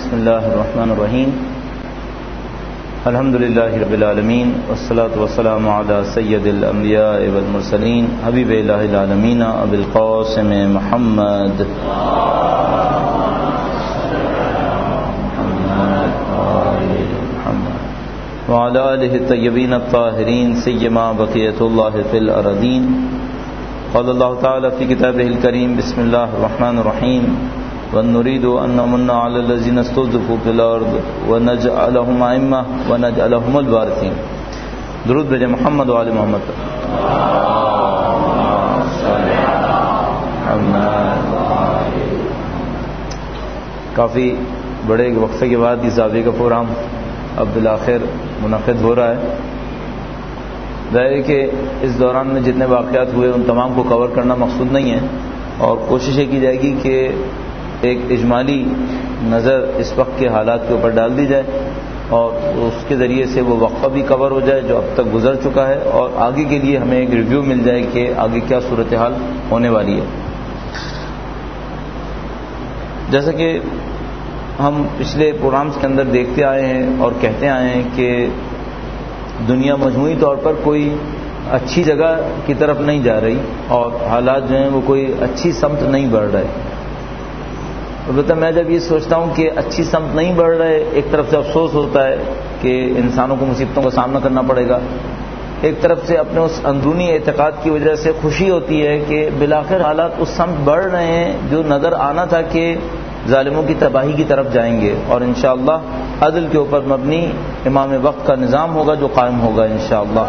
بسم اللہ الرحمن الرحیم الحمد للہ رب العالمین والصلاة والسلام علی سید الانبیاء والمرسلین حبیب الہ العالمین ابی القاسم محمد وعلی آلہ الطیبین الطاہرین سیما بقیۃ اللہ فی الارضین قال اللہ تعالی فی کتابہ الکریم بسم اللہ الرحمن الرحیم وَنُرِيدُ أَن نَّمُنَّ عَلَى الَّذِينَ اسْتُضْعِفُوا فِي الْأَرْضِ وَنَجْعَلَهُمْ أَئِمَّةً وَنَجْعَلَهُمُ الْوَارِثِينَ۔ درود بھیجیں محمد و آل محمد پر۔ کافی بڑے وقفے کے بعد یہ زاویے کا پروگرام اب بالآخر منعقد ہو رہا ہے۔ ظاہر ہے کہ اس دوران میں جتنے واقعات ہوئے ان تمام کو کور کرنا مقصود نہیں ہے، اور کوشش یہ کی جائے گی کہ ایک اجمالی نظر اس وقت کے حالات کے اوپر ڈال دی جائے اور اس کے ذریعے سے وہ وقفہ بھی کور ہو جائے جو اب تک گزر چکا ہے، اور آگے کے لیے ہمیں ایک ریویو مل جائے کہ آگے کیا صورتحال ہونے والی ہے۔ جیسا کہ ہم پچھلے پروگرامز کے اندر دیکھتے آئے ہیں اور کہتے آئے ہیں کہ دنیا مجموعی طور پر کوئی اچھی جگہ کی طرف نہیں جا رہی اور حالات جو ہیں وہ کوئی اچھی سمت نہیں بڑھ رہے۔ البتہ میں جب یہ سوچتا ہوں کہ اچھی سمت نہیں بڑھ رہے، ایک طرف سے افسوس ہوتا ہے کہ انسانوں کو مصیبتوں کا سامنا کرنا پڑے گا، ایک طرف سے اپنے اس اندرونی اعتقاد کی وجہ سے خوشی ہوتی ہے کہ بالآخر حالات اس سمت بڑھ رہے ہیں جو نظر آنا تھا کہ ظالموں کی تباہی کی طرف جائیں گے، اور انشاءاللہ عدل کے اوپر مبنی امام وقت کا نظام ہوگا جو قائم ہوگا انشاءاللہ۔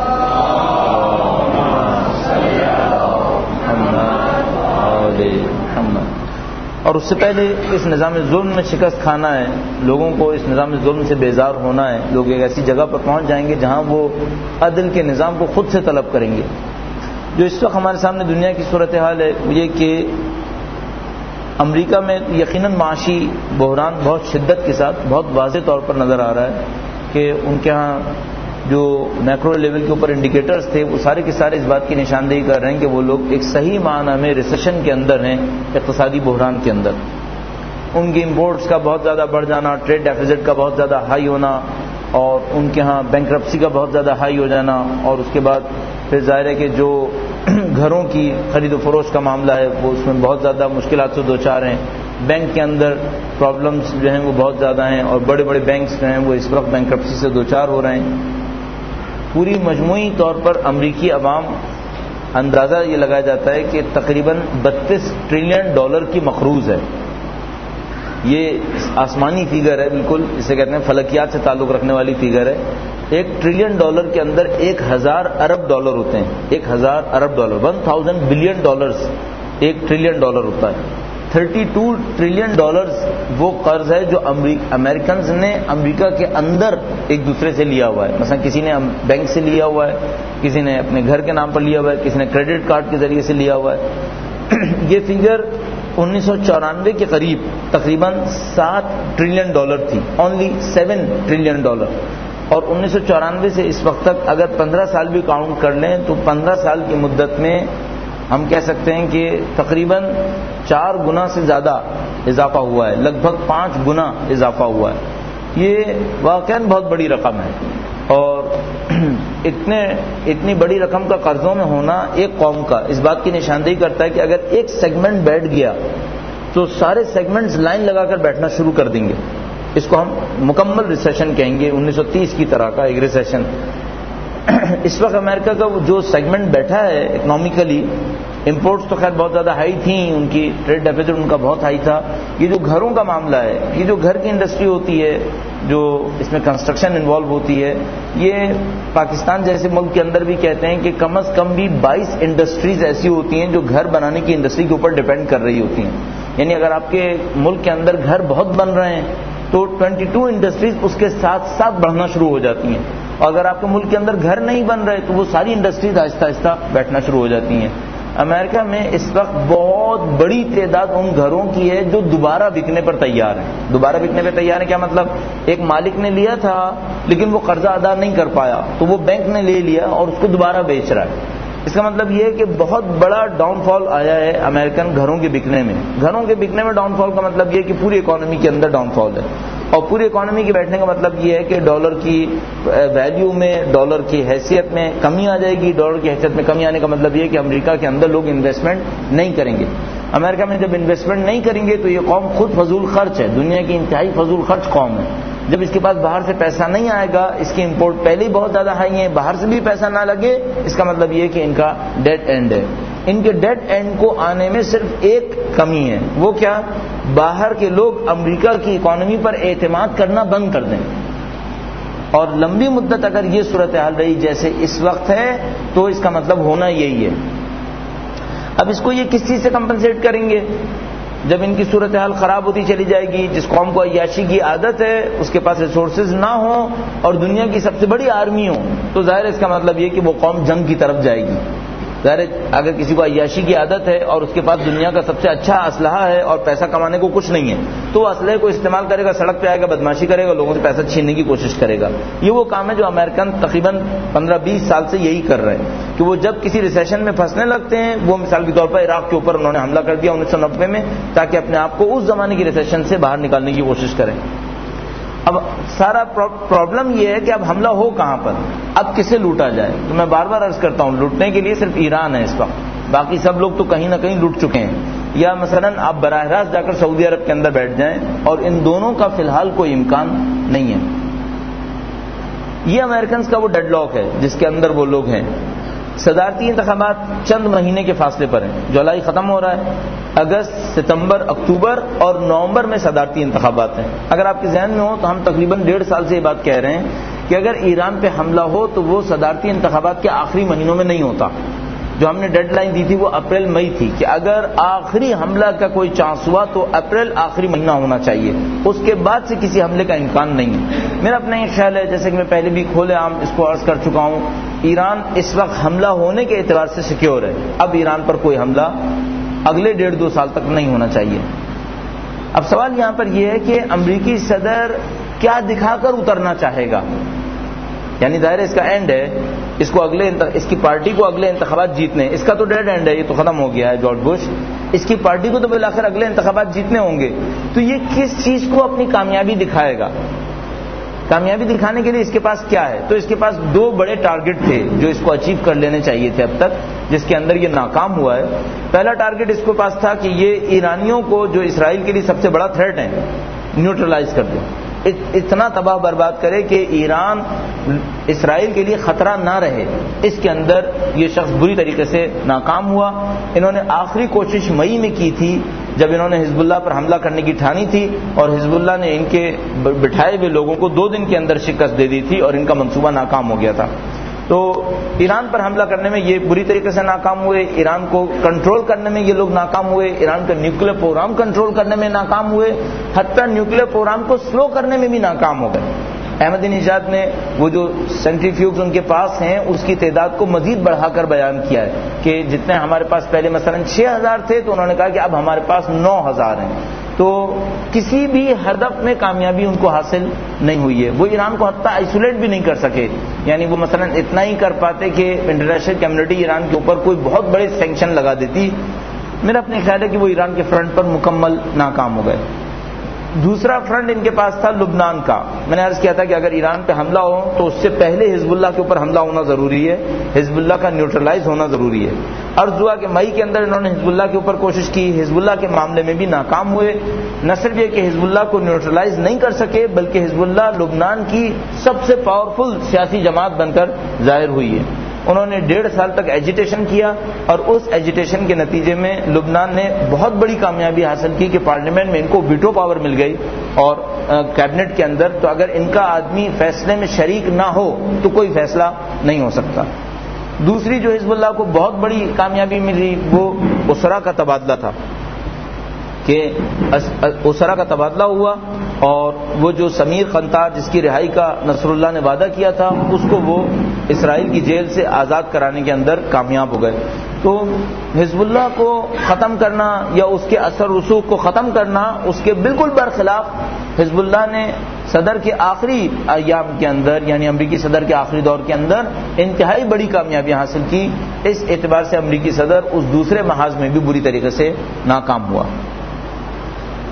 اور اس سے پہلے اس نظام ظلم میں شکست کھانا ہے، لوگوں کو اس نظام ظلم سے بیزار ہونا ہے، لوگ ایک ایسی جگہ پر پہنچ جائیں گے جہاں وہ عدل کے نظام کو خود سے طلب کریں گے۔ جو اس وقت ہمارے سامنے دنیا کی صورتحال ہے یہ کہ امریکہ میں یقیناً معاشی بحران بہت شدت کے ساتھ بہت واضح طور پر نظر آ رہا ہے کہ ان کے ہاں جو میکرو لیول کے اوپر انڈیکیٹرز تھے وہ سارے کے سارے اس بات کی نشاندہی کر رہے ہیں کہ وہ لوگ ایک صحیح معنی میں ریسیشن کے اندر ہیں، اقتصادی بحران کے اندر۔ ان کی امپورٹس کا بہت زیادہ بڑھ جانا، ٹریڈ ڈیفیزٹ کا بہت زیادہ ہائی ہونا، اور ان کے ہاں بینکرپسی کا بہت زیادہ ہائی ہو جانا، اور اس کے بعد پھر ظاہر ہے کہ جو گھروں کی خرید و فروخت کا معاملہ ہے وہ اس میں بہت زیادہ مشکلات سے دوچار ہیں، بینک کے اندر پرابلمز جو ہیں وہ بہت زیادہ ہیں، اور بڑے بڑے بینکس جو ہیں وہ اس وقت بینکرپسی سے دوچار ہو رہے ہیں۔ پوری مجموعی طور پر امریکی عوام اندازہ یہ لگایا جاتا ہے کہ تقریباً $32 ٹریلین کی مقروض ہے۔ یہ آسمانی فیگر ہے، بالکل اسے کہتے ہیں فلکیات سے تعلق رکھنے والی فیگر ہے۔ $1 ٹریلین کے اندر 1000 ارب ڈالر ہوتے ہیں، 1000 ارب ڈالر، 1000 بلین ڈالرز $1 ٹریلین ہوتا ہے۔ $32 ٹریلین وہ قرض ہے جو امریکنز نے امریکہ کے اندر ایک دوسرے سے لیا ہوا ہے۔ مثلا کسی نے بینک سے لیا ہوا ہے، کسی نے اپنے گھر کے نام پر لیا ہوا ہے، کسی نے کریڈٹ کارڈ کے ذریعے سے لیا ہوا ہے۔ یہ فگر 1994 کے قریب تقریباً $7 ٹریلین تھی، اونلی $7 ٹریلین، اور 1994 سے اس وقت تک اگر 15 سال بھی کاؤنٹ کر لیں تو 15 سال کی مدت میں ہم کہہ سکتے ہیں کہ تقریباً 4 گنا سے زیادہ اضافہ ہوا ہے، لگ بھگ 5 گنا اضافہ ہوا ہے۔ یہ واقعاً بہت بڑی رقم ہے، اور اتنی بڑی رقم کا قرضوں میں ہونا ایک قوم کا اس بات کی نشاندہی کرتا ہے کہ اگر ایک سیگمنٹ بیٹھ گیا تو سارے سیگمنٹس لائن لگا کر بیٹھنا شروع کر دیں گے۔ اس کو ہم مکمل ریسیشن کہیں گے، 1930 کی طرح کا ایک ریسیشن۔ اس وقت امریکہ کا جو سیگمنٹ بیٹھا ہے اکنامکلی، امپورٹس تو خیر بہت زیادہ ہائی تھیں، ان کی ٹریڈ ڈیفیزٹ ان کا بہت ہائی تھا۔ یہ جو گھروں کا معاملہ ہے، یہ جو گھر کی انڈسٹری ہوتی ہے، جو اس میں کنسٹرکشن انوالو ہوتی ہے، یہ پاکستان جیسے ملک کے اندر بھی کہتے ہیں کہ کم از کم بھی 22 انڈسٹریز ایسی ہوتی ہیں جو گھر بنانے کی انڈسٹری کے اوپر ڈیپینڈ کر رہی ہوتی ہیں۔ یعنی اگر آپ کے ملک کے اندر گھر بہت بن رہے ہیں تو 22 انڈسٹریز اس کے ساتھ ساتھ بڑھنا شروع ہو جاتی ہیں، اور اگر آپ کے ملک کے اندر گھر نہیں بن رہے تو وہ ساری انڈسٹریز آہستہ آہستہ بیٹھنا شروع ہو جاتی ہیں۔ امریکہ میں اس وقت بہت بڑی تعداد ان گھروں کی ہے جو دوبارہ بکنے پر تیار ہیں۔ دوبارہ بکنے پر تیار ہیں کیا مطلب؟ ایک مالک نے لیا تھا لیکن وہ قرضہ ادا نہیں کر پایا تو وہ بینک نے لے لیا اور اس کو دوبارہ بیچ رہا ہے۔ اس کا مطلب یہ ہے کہ بہت بڑا ڈاؤن فال آیا ہے امریکن گھروں کے بکنے میں۔ گھروں کے بکنے میں ڈاؤن فال کا مطلب یہ ہے کہ پوری اکانومی کے اندر ڈاؤن فال ہے۔ اور پوری اکانومی کے بیٹھنے کا مطلب یہ ہے کہ ڈالر کی ویلیو میں، ڈالر کی حیثیت میں کمی آ جائے گی. ڈالر کی حیثیت میں کمی آنے کا مطلب یہ ہے کہ امریکہ کے اندر لوگ انویسٹمنٹ نہیں کریں گے. امریکہ میں جب انویسٹمنٹ نہیں کریں گے تو یہ قوم خود فضول خرچ ہے، دنیا کی انتہائی فضول خرچ قوم ہے. جب اس کے پاس باہر سے پیسہ نہیں آئے گا، اس کی امپورٹ پہلے ہی بہت زیادہ ہائی ہے، باہر سے بھی پیسہ نہ لگے، اس کا مطلب یہ ہے کہ ان کا ڈیڈ اینڈ ہے. ان کے ڈیڈ اینڈ کو آنے میں صرف ایک کمی ہے، وہ کیا؟ باہر کے لوگ امریکہ کی اکانومی پر اعتماد کرنا بند کر دیں. اور لمبی مدت اگر یہ صورتحال رہی جیسے اس وقت ہے تو اس کا مطلب ہونا یہی ہے. اب اس کو یہ کس چیز سے کمپنسیٹ کریں گے؟ جب ان کی صورتحال خراب ہوتی چلی جائے گی، جس قوم کو عیاشی کی عادت ہے، اس کے پاس ریسورسز نہ ہوں اور دنیا کی سب سے بڑی آرمی ہو، تو ظاہر ہے اس کا مطلب یہ کہ وہ قوم جنگ کی طرف جائے گی. ظاہر ہے اگر کسی کو عیاشی کی عادت ہے اور اس کے پاس دنیا کا سب سے اچھا اسلحہ ہے اور پیسہ کمانے کو کچھ نہیں ہے، تو وہ اسلحے کو استعمال کرے گا، سڑک پہ آئے گا، بدماشی کرے گا، لوگوں سے پیسہ چھیننے کی کوشش کرے گا. یہ وہ کام ہے جو امریکن تقریباً 15-20 سال سے یہی کر رہے ہیں کہ وہ جب کسی ریسیشن میں پھنسنے لگتے ہیں، وہ مثال کے طور پر عراق کے اوپر انہوں نے حملہ کر دیا 1990 میں تاکہ اپنے آپ کو اس زمانے کی ریسیشن سے باہر نکالنے کی کوشش کریں. اب سارا پرابلم یہ ہے کہ اب حملہ ہو کہاں پر، اب کسے لوٹا جائے. تو میں بار بار عرض کرتا ہوں، لوٹنے کے لیے صرف ایران ہے اس وقت، باقی سب لوگ تو کہیں نہ کہیں لوٹ چکے ہیں. یا مثلا آپ براہ راست جا کر سعودی عرب کے اندر بیٹھ جائیں، اور ان دونوں کا فی الحال کوئی امکان نہیں ہے. یہ امریکنز کا وہ ڈیڈ لاک ہے جس کے اندر وہ لوگ ہیں. صدارتی انتخابات چند مہینے کے فاصلے پر ہیں. جولائی ختم ہو رہا ہے، اگست، ستمبر، اکتوبر اور نومبر میں صدارتی انتخابات ہیں. اگر آپ کے ذہن میں ہو تو ہم تقریباً 1.5 سال سے یہ بات کہہ رہے ہیں کہ اگر ایران پہ حملہ ہو تو وہ صدارتی انتخابات کے آخری مہینوں میں نہیں ہوتا. جو ہم نے ڈیڈ لائن دی تھی وہ اپریل مئی تھی کہ اگر آخری حملہ کا کوئی چانس ہوا تو اپریل آخری مہینہ ہونا چاہیے، اس کے بعد سے کسی حملے کا امکان نہیں ہے. میرا اپنا یہ خیال ہے، جیسے کہ میں پہلے بھی کھلے عام اس کو عرض کر چکا ہوں، ایران اس وقت حملہ ہونے کے اعتبار سے سیکیور ہے. اب ایران پر کوئی حملہ اگلے 1.5-2 سال تک نہیں ہونا چاہیے. اب سوال یہاں پر یہ ہے کہ امریکی صدر کیا دکھا کر اترنا چاہے گا. یعنی ظاہر اس کا اینڈ ہے، اس کی پارٹی کو اگلے انتخابات جیتنے، اس کا تو ڈیڈ اینڈ ہے، یہ تو ختم ہو گیا ہے جارج بش. اس کی پارٹی کو تو بالآخر اگلے انتخابات جیتنے ہوں گے، تو یہ کس چیز کو اپنی کامیابی دکھائے گا؟ کامیابی دکھانے کے لیے اس کے پاس کیا ہے؟ تو اس کے پاس 2 بڑے ٹارگٹ تھے جو اس کو اچیو کر لینے چاہیے تھے اب تک، جس کے اندر یہ ناکام ہوا ہے. پہلا ٹارگٹ اس کے پاس تھا کہ یہ ایرانیوں کو جو اسرائیل کے لیے سب سے بڑا تھریٹ ہے نیوٹرلائز کر دیں، اتنا تباہ برباد کرے کہ ایران اسرائیل کے لیے خطرہ نہ رہے. اس کے اندر یہ شخص بری طریقے سے ناکام ہوا. انہوں نے آخری کوشش مئی میں کی تھی جب انہوں نے حزب اللہ پر حملہ کرنے کی ٹھانی تھی، اور حزب اللہ نے ان کے بٹھائے ہوئے لوگوں کو 2 دن کے اندر شکست دے دی تھی اور ان کا منصوبہ ناکام ہو گیا تھا. تو ایران پر حملہ کرنے میں یہ بری طریقے سے ناکام ہوئے، ایران کو کنٹرول کرنے میں یہ لوگ ناکام ہوئے، ایران کا نیوکلیر پروگرام کنٹرول کرنے میں ناکام ہوئے، حتیٰ نیوکلیر پروگرام کو سلو کرنے میں بھی ناکام ہو گئے. احمدی نژاد نے وہ جو سینٹریفیوگز ان کے پاس ہیں اس کی تعداد کو مزید بڑھا کر بیان کیا ہے کہ جتنے ہمارے پاس پہلے مثلا 6000 تھے تو انہوں نے کہا کہ اب ہمارے پاس 9000 ہیں. تو کسی بھی ہدف میں کامیابی ان کو حاصل نہیں ہوئی ہے. وہ ایران کو حتیٰ آئسولیٹ بھی نہیں کر سکے. یعنی وہ مثلا اتنا ہی کر پاتے کہ انٹرنیشنل کمیونٹی ایران کے اوپر کوئی بہت بڑے سینکشن لگا دیتی. میرا اپنے خیال ہے کہ وہ ایران کے فرنٹ پر مکمل ناکام ہو گئے. دوسرا فرنٹ ان کے پاس تھا لبنان کا. میں نے عرض کیا تھا کہ اگر ایران پہ حملہ ہو تو اس سے پہلے حزب اللہ کے اوپر حملہ ہونا ضروری ہے، حزب اللہ کا نیوٹرلائز ہونا ضروری ہے. عرض ہوا کہ مئی کے اندر انہوں نے حزب اللہ کے اوپر کوشش کی، حزب اللہ کے معاملے میں بھی ناکام ہوئے. نہ صرف یہ کہ حزب اللہ کو نیوٹرلائز نہیں کر سکے بلکہ حزب اللہ لبنان کی سب سے پاورفل سیاسی جماعت بن کر ظاہر ہوئی ہے. انہوں نے 1.5 سال تک ایجیٹیشن کیا اور اس ایجیٹیشن کے نتیجے میں لبنان نے بہت بڑی کامیابی حاصل کی کہ پارلیمنٹ میں ان کو ویٹو پاور مل گئی اور کیبنٹ کے اندر. تو اگر ان کا آدمی فیصلے میں شریک نہ ہو تو کوئی فیصلہ نہیں ہو سکتا. دوسری جو حزب اللہ کو بہت بڑی کامیابی ملی وہ اسرا کا تبادلہ تھا کہ اسرا کا تبادلہ ہوا اور وہ جو سمیر قنطار جس کی رہائی کا نصر اللہ نے وعدہ کیا تھا اس کو وہ اسرائیل کی جیل سے آزاد کرانے کے اندر کامیاب ہو گئے. تو حزب اللہ کو ختم کرنا یا اس کے اثر رسوخ کو ختم کرنا، اس کے بالکل برخلاف حزب اللہ نے صدر کے آخری ایام کے اندر یعنی امریکی صدر کے آخری دور کے اندر انتہائی بڑی کامیابی حاصل کی. اس اعتبار سے امریکی صدر اس دوسرے محاذ میں بھی بری طریقے سے ناکام ہوا.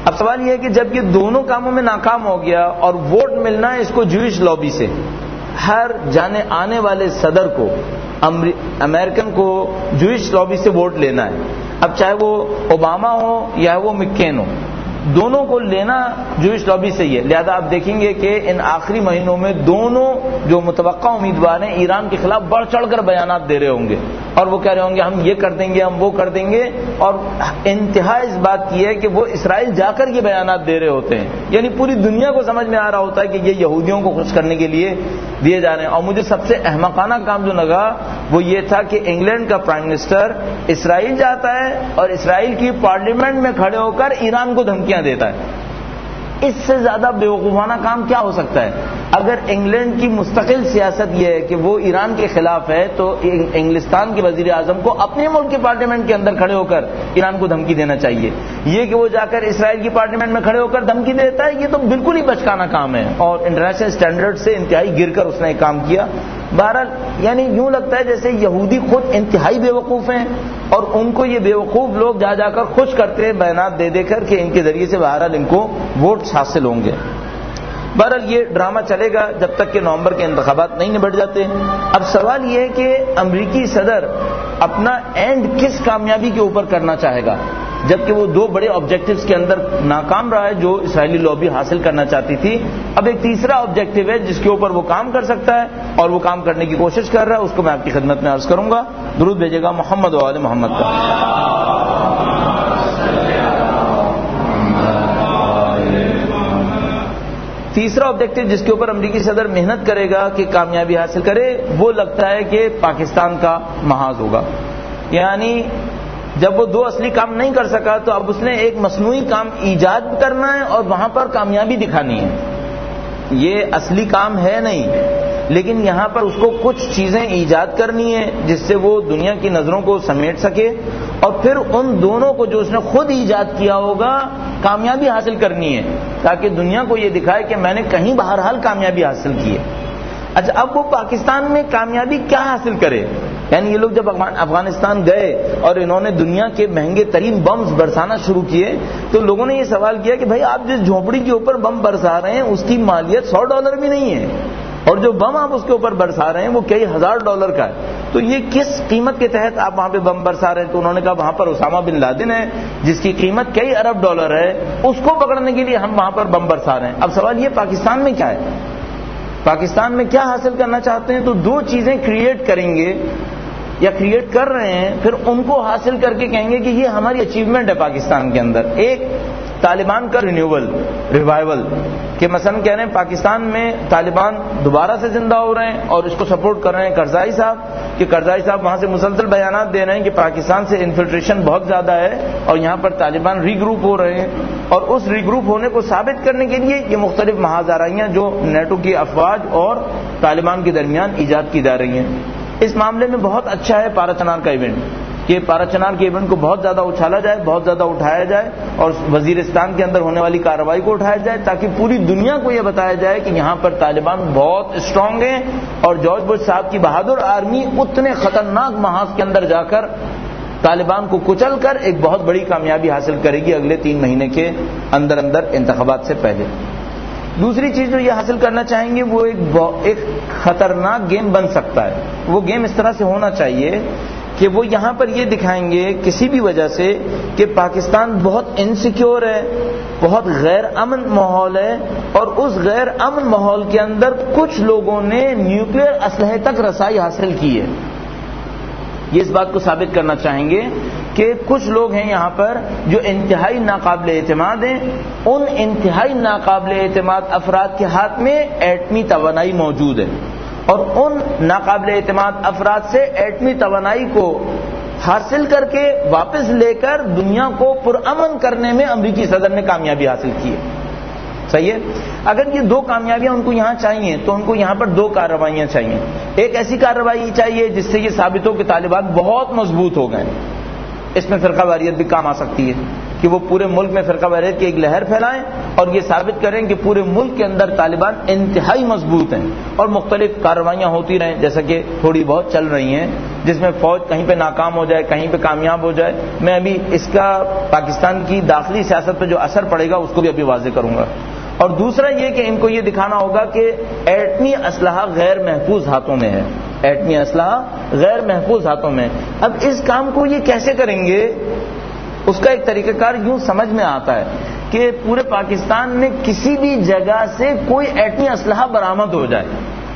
اب سوال یہ ہے کہ جب یہ دونوں کاموں میں ناکام ہو گیا اور ووٹ ملنا ہے اس کو جوئش لابی سے، ہر جانے آنے والے صدر کو امریکن کو جوئش لابی سے ووٹ لینا ہے، اب چاہے وہ اوباما ہو یا وہ مکین ہو، دونوں کو لینا جوئش لابی سے ہی ہے. لہذا آپ دیکھیں گے کہ ان آخری مہینوں میں دونوں جو متوقع امیدوار ہیں ایران کے خلاف بڑھ چڑھ کر بیانات دے رہے ہوں گے اور وہ کہہ رہے ہوں گے ہم یہ کر دیں گے، ہم وہ کر دیں گے، اور انتہا اس بات کی ہے کہ وہ اسرائیل جا کر یہ بیانات دے رہے ہوتے ہیں. یعنی پوری دنیا کو سمجھ میں آ رہا ہوتا ہے کہ یہ یہودیوں کو خوش کرنے کے لیے دیے جا رہے ہیں. اور مجھے سب سے احمقانہ کام جو لگا وہ یہ تھا کہ انگلینڈ کا پرائم منسٹر اسرائیل جاتا ہے اور اسرائیل کی پارلیمنٹ میں کھڑے ہو کر ایران کو دھمکیاں دیتا ہے. اس سے زیادہ بیوقوفانہ کام کیا ہو سکتا ہے؟ اگر انگلینڈ کی مستقل سیاست یہ ہے کہ وہ ایران کے خلاف ہے تو انگلستان کے وزیر اعظم کو اپنے ملک کی پارلیمنٹ کے اندر کھڑے ہو کر ایران کو دھمکی دینا چاہیے. یہ کہ وہ جا کر اسرائیل کی پارلیمنٹ میں کھڑے ہو کر دھمکی دیتا ہے یہ تو بالکل ہی بچکانا کام ہے اور انٹرنیشنل اسٹینڈرڈ سے انتہائی گر کر اس نے کام کیا. بہرحال یعنی یوں لگتا ہے جیسے یہودی خود انتہائی بیوقوف ہیں اور ان کو یہ بیوقوف لوگ جا جا کر خوش کرتے ہیں بیانات دے دے کر کہ ان کے ذریعے سے بہرحال ان کو ووٹس حاصل ہوں گے. بہرحال یہ ڈرامہ چلے گا جب تک کہ نومبر کے انتخابات نہیں نبٹ جاتے. اب سوال یہ ہے کہ امریکی صدر اپنا اینڈ کس کامیابی کے اوپر کرنا چاہے گا جبکہ وہ دو بڑے آبجیکٹیوز کے اندر ناکام رہا ہے جو اسرائیلی لابی حاصل کرنا چاہتی تھی. اب ایک تیسرا آبجیکٹیو ہے جس کے اوپر وہ کام کر سکتا ہے اور وہ کام کرنے کی کوشش کر رہا ہے، اس کو میں آپ کی خدمت میں عرض کروں گا. درود بھیجے گا محمد و آل محمد کا. تیسرا آبجیکٹیو جس کے اوپر امریکی صدر محنت کرے گا کہ کامیابی حاصل کرے وہ لگتا ہے کہ پاکستان کا محاذ ہوگا. یعنی جب وہ دو اصلی کام نہیں کر سکا تو اب اس نے ایک مصنوعی کام ایجاد کرنا ہے اور وہاں پر کامیابی دکھانی ہے. یہ اصلی کام ہے نہیں لیکن یہاں پر اس کو کچھ چیزیں ایجاد کرنی ہے جس سے وہ دنیا کی نظروں کو سمیٹ سکے اور پھر ان دونوں کو جو اس نے خود ایجاد کیا ہوگا کامیابی حاصل کرنی ہے تاکہ دنیا کو یہ دکھائے کہ میں نے کہیں بہرحال کامیابی حاصل کی ہے. اچھا اب وہ پاکستان میں کامیابی کیا حاصل کرے؟ یعنی یہ لوگ جب افغانستان گئے اور انہوں نے دنیا کے مہنگے ترین بمز برسانا شروع کیے تو لوگوں نے یہ سوال کیا کہ بھائی آپ جس جھونپڑی کے اوپر بم برسا رہے ہیں اس کی مالیت $100 بھی نہیں ہے اور جو بم آپ اس کے اوپر برسا رہے ہیں وہ کئی $1000 کا ہے، تو یہ کس قیمت کے تحت آپ وہاں پہ بم برسا رہے ہیں؟ تو انہوں نے کہا وہاں پر اسامہ بن لادن ہے جس کی قیمت کئی ارب ڈالر ہے، اس کو پکڑنے کے لیے ہم وہاں پر بم برسا رہے ہیں. اب سوال یہ پاکستان میں کیا ہے؟ پاکستان میں کیا حاصل کرنا چاہتے ہیں؟ تو دو چیزیں کریٹ کریں گے یا کریٹ کر رہے ہیں پھر ان کو حاصل کر کے کہیں گے کہ یہ ہماری اچیومنٹ ہے پاکستان کے اندر. ایک طالبان کا ریوائول کہ مثلا کہہ رہے ہیں پاکستان میں طالبان دوبارہ سے زندہ ہو رہے ہیں اور اس کو سپورٹ کر رہے ہیں کرزائی صاحب کہ کرزائی صاحب وہاں سے مسلسل بیانات دے رہے ہیں کہ پاکستان سے انفلٹریشن بہت زیادہ ہے اور یہاں پر طالبان ری گروپ ہو رہے ہیں اور اس ری گروپ ہونے کو ثابت کرنے کے لیے یہ مختلف محاذ آرائیاں جو نیٹو کی افواج اور طالبان کے درمیان ایجاد کی جا رہی ہیں. اس معاملے میں بہت اچھا ہے پارا چنار کا ایونٹ کہ پارا چنار کے ایونٹ کو بہت زیادہ اچھالا جائے، بہت زیادہ اٹھایا جائے اور وزیرستان کے اندر ہونے والی کارروائی کو اٹھایا جائے تاکہ پوری دنیا کو یہ بتایا جائے کہ یہاں پر طالبان بہت اسٹرانگ ہیں اور جارج بش صاحب کی بہادر آرمی اتنے خطرناک محاذ کے اندر جا کر طالبان کو کچل کر ایک بہت بڑی کامیابی حاصل کرے گی اگلے 3 مہینے کے اندر انتخابات سے پہلے. دوسری چیز جو یہ حاصل کرنا چاہیں گے وہ ایک خطرناک گیم بن سکتا ہے. وہ گیم اس طرح سے ہونا چاہیے کہ وہ یہاں پر یہ دکھائیں گے کسی بھی وجہ سے کہ پاکستان بہت انسیکیور ہے، بہت غیر امن ماحول ہے اور اس غیر امن ماحول کے اندر کچھ لوگوں نے نیوکلیئر اسلحے تک رسائی حاصل کی ہے. یہ اس بات کو ثابت کرنا چاہیں گے کہ کچھ لوگ ہیں یہاں پر جو انتہائی ناقابل اعتماد ہیں. ان انتہائی ناقابل اعتماد افراد کے ہاتھ میں ایٹمی توانائی موجود ہے اور ان ناقابل اعتماد افراد سے ایٹمی توانائی کو حاصل کر کے واپس لے کر دنیا کو پرامن کرنے میں امریکی صدر نے کامیابی حاصل کی ہے. صحیح ہے؟ اگر یہ 2 کامیابیاں ان کو یہاں چاہیے تو ان کو یہاں پر 2 کارروائیاں چاہیے. ایک ایسی کارروائی چاہیے جس سے یہ ثابت ہو کہ طالبان بہت مضبوط ہو گئے. اس میں فرقہ واریت بھی کام آ سکتی ہے کہ وہ پورے ملک میں فرقہ واریت کی ایک لہر پھیلائیں اور یہ ثابت کریں کہ پورے ملک کے اندر طالبان انتہائی مضبوط ہیں اور مختلف کارروائیاں ہوتی رہیں جیسا کہ تھوڑی بہت چل رہی ہیں جس میں فوج کہیں پہ ناکام ہو جائے کہیں پہ کامیاب ہو جائے. میں ابھی اس کا پاکستان کی داخلی سیاست پہ جو اثر پڑے گا اس کو بھی ابھی واضح کروں گا. اور دوسرا یہ کہ ان کو یہ دکھانا ہوگا کہ ایٹمی اسلحہ غیر محفوظ ہاتھوں میں ہے. ایٹمی اسلحہ غیر محفوظ ہاتھوں میں. اب اس کام کو یہ کیسے کریں گے؟ اس کا ایک طریقہ کار یوں سمجھ میں آتا ہے کہ پورے پاکستان میں کسی بھی جگہ سے کوئی ایٹمی اسلحہ برآمد ہو جائے,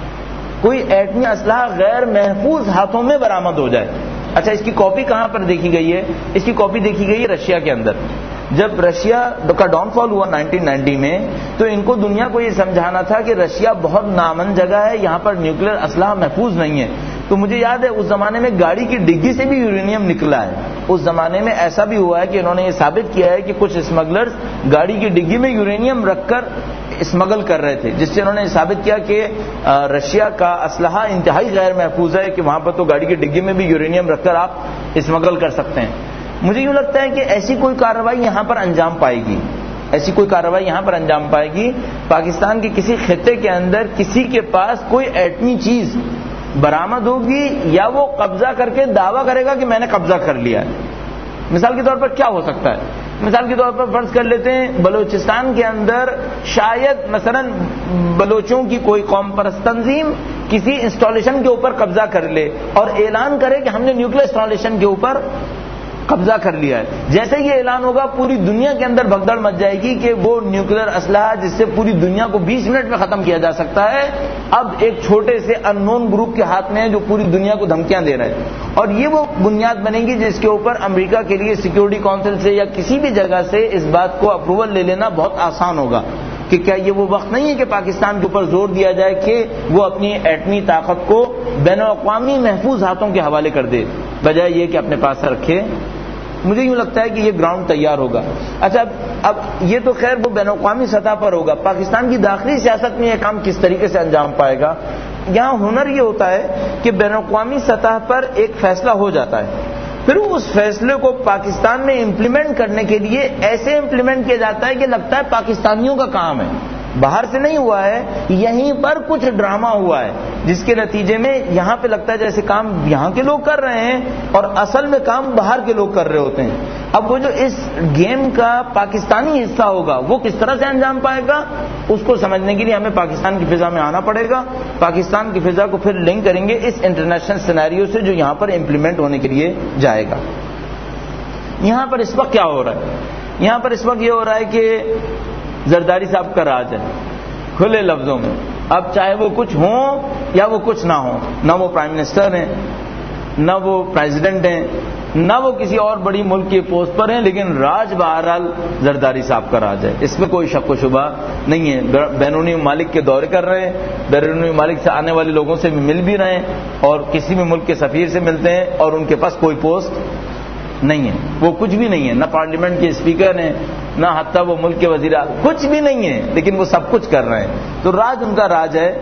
کوئی ایٹمی اسلحہ غیر محفوظ ہاتھوں میں برآمد ہو جائے. اچھا, اس کی کاپی کہاں پر دیکھی گئی ہے؟ اس کی کاپی دیکھی گئی ہے رشیا کے اندر. جب رشیا کا ڈاؤن فال ہوا 1990 میں, تو ان کو دنیا کو یہ سمجھانا تھا کہ رشیا بہت نامن جگہ ہے, یہاں پر نیوکلیر اسلحہ محفوظ نہیں ہے. تو مجھے یاد ہے اس زمانے میں گاڑی کی ڈگی سے بھی یورینیم نکلا ہے. اس زمانے میں ایسا بھی ہوا ہے کہ انہوں نے یہ ثابت کیا ہے کہ کچھ اسمگلرز گاڑی کی ڈگی میں یورینیم رکھ کر اسمگل کر رہے تھے, جس سے انہوں نے ثابت کیا کہ رشیا کا اسلحہ انتہائی غیر محفوظ ہے, کہ وہاں پر تو گاڑی کی ڈگی میں بھی یورینیم رکھ کر آپ اسمگل کر سکتے ہیں. مجھے یوں لگتا ہے کہ ایسی کوئی کارروائی یہاں پر انجام پائے گی, ایسی کوئی کارروائی یہاں پر انجام پائے گی. پاکستان کے کسی خطے کے اندر کسی کے پاس کوئی ایٹمی چیز برآمد ہوگی, یا وہ قبضہ کر کے دعویٰ کرے گا کہ میں نے قبضہ کر لیا ہے. مثال کے طور پر کیا ہو سکتا ہے؟ مثال کے طور پر فرض کر لیتے ہیں بلوچستان کے اندر شاید مثلا بلوچوں کی کوئی قوم پرست تنظیم کسی انسٹالیشن کے اوپر قبضہ کر لے اور اعلان کرے کہ ہم نے نیوکلیر انسٹالیشن کے اوپر قبضہ کر لیا ہے. جیسے یہ اعلان ہوگا پوری دنیا کے اندر بھگدڑ مچ جائے گی کہ وہ نیوکلیر اسلحہ جس سے پوری دنیا کو 20 منٹ میں ختم کیا جا سکتا ہے, اب ایک چھوٹے سے ان نون گروپ کے ہاتھ میں ہے جو پوری دنیا کو دھمکیاں دے رہا ہے. اور یہ وہ بنیاد بنے گی جس کے اوپر امریکہ کے لیے سیکورٹی کونسل سے یا کسی بھی جگہ سے اس بات کو اپروول لے لینا بہت آسان ہوگا کہ کیا یہ وہ وقت نہیں ہے کہ پاکستان کے اوپر زور دیا جائے کہ وہ اپنی ایٹمی طاقت کو بین الاقوامی محفوظ ہاتھوں کے حوالے کر دے, بجائے یہ کہ اپنے پاس رکھے. مجھے یوں لگتا ہے کہ یہ گراؤنڈ تیار ہوگا. اچھا, اب یہ تو خیر وہ بین الاقوامی سطح پر ہوگا. پاکستان کی داخلی سیاست میں یہ کام کس طریقے سے انجام پائے گا؟ یہاں ہنر یہ ہوتا ہے کہ بین الاقوامی سطح پر ایک فیصلہ ہو جاتا ہے, پھر اس فیصلے کو پاکستان میں امپلیمنٹ کرنے کے لیے ایسے امپلیمنٹ کیا جاتا ہے کہ لگتا ہے پاکستانیوں کا کام ہے, باہر سے نہیں ہوا ہے, یہیں پر کچھ ڈرامہ ہوا ہے جس کے نتیجے میں یہاں پہ لگتا ہے جیسے کام یہاں کے لوگ کر رہے ہیں اور اصل میں کام باہر کے لوگ کر رہے ہوتے ہیں. اب وہ جو اس گیم کا پاکستانی حصہ ہوگا وہ کس طرح سے انجام پائے گا, اس کو سمجھنے کے لیے ہمیں پاکستان کی فضا میں آنا پڑے گا. پاکستان کی فضا کو پھر لنک کریں گے اس انٹرنیشنل سینیریو سے جو یہاں پر امپلیمنٹ ہونے کے لیے جائے گا. یہاں پر اس وقت کیا ہو رہا ہے؟ یہاں پر اس وقت یہ ہو رہا ہے کہ زرداری صاحب کا راج ہے کھلے لفظوں میں. اب چاہے وہ کچھ ہوں یا وہ کچھ نہ ہوں, نہ وہ پرائم منسٹر ہیں, نہ وہ پریزیڈنٹ ہیں, نہ وہ کسی اور بڑی ملک کی پوسٹ پر ہیں, لیکن راج بہرحال زرداری صاحب کا راج ہے, اس میں کوئی شک و شبہ نہیں ہے. بیرونی ممالک کے دورے کر رہے ہیں, بیرونی ممالک سے آنے والے لوگوں سے بھی مل بھی رہے ہیں, اور کسی بھی ملک کے سفیر سے ملتے ہیں, اور ان کے پاس کوئی پوسٹ نہیں ہے, وہ کچھ بھی نہیں ہے, نہ پارلیمنٹ کے اسپیکر ہیں, نہ حتیٰ وہ ملک کے وزیر, کچھ بھی نہیں ہے, لیکن وہ سب کچھ کر رہے ہیں. تو راج ان کا راج ہے.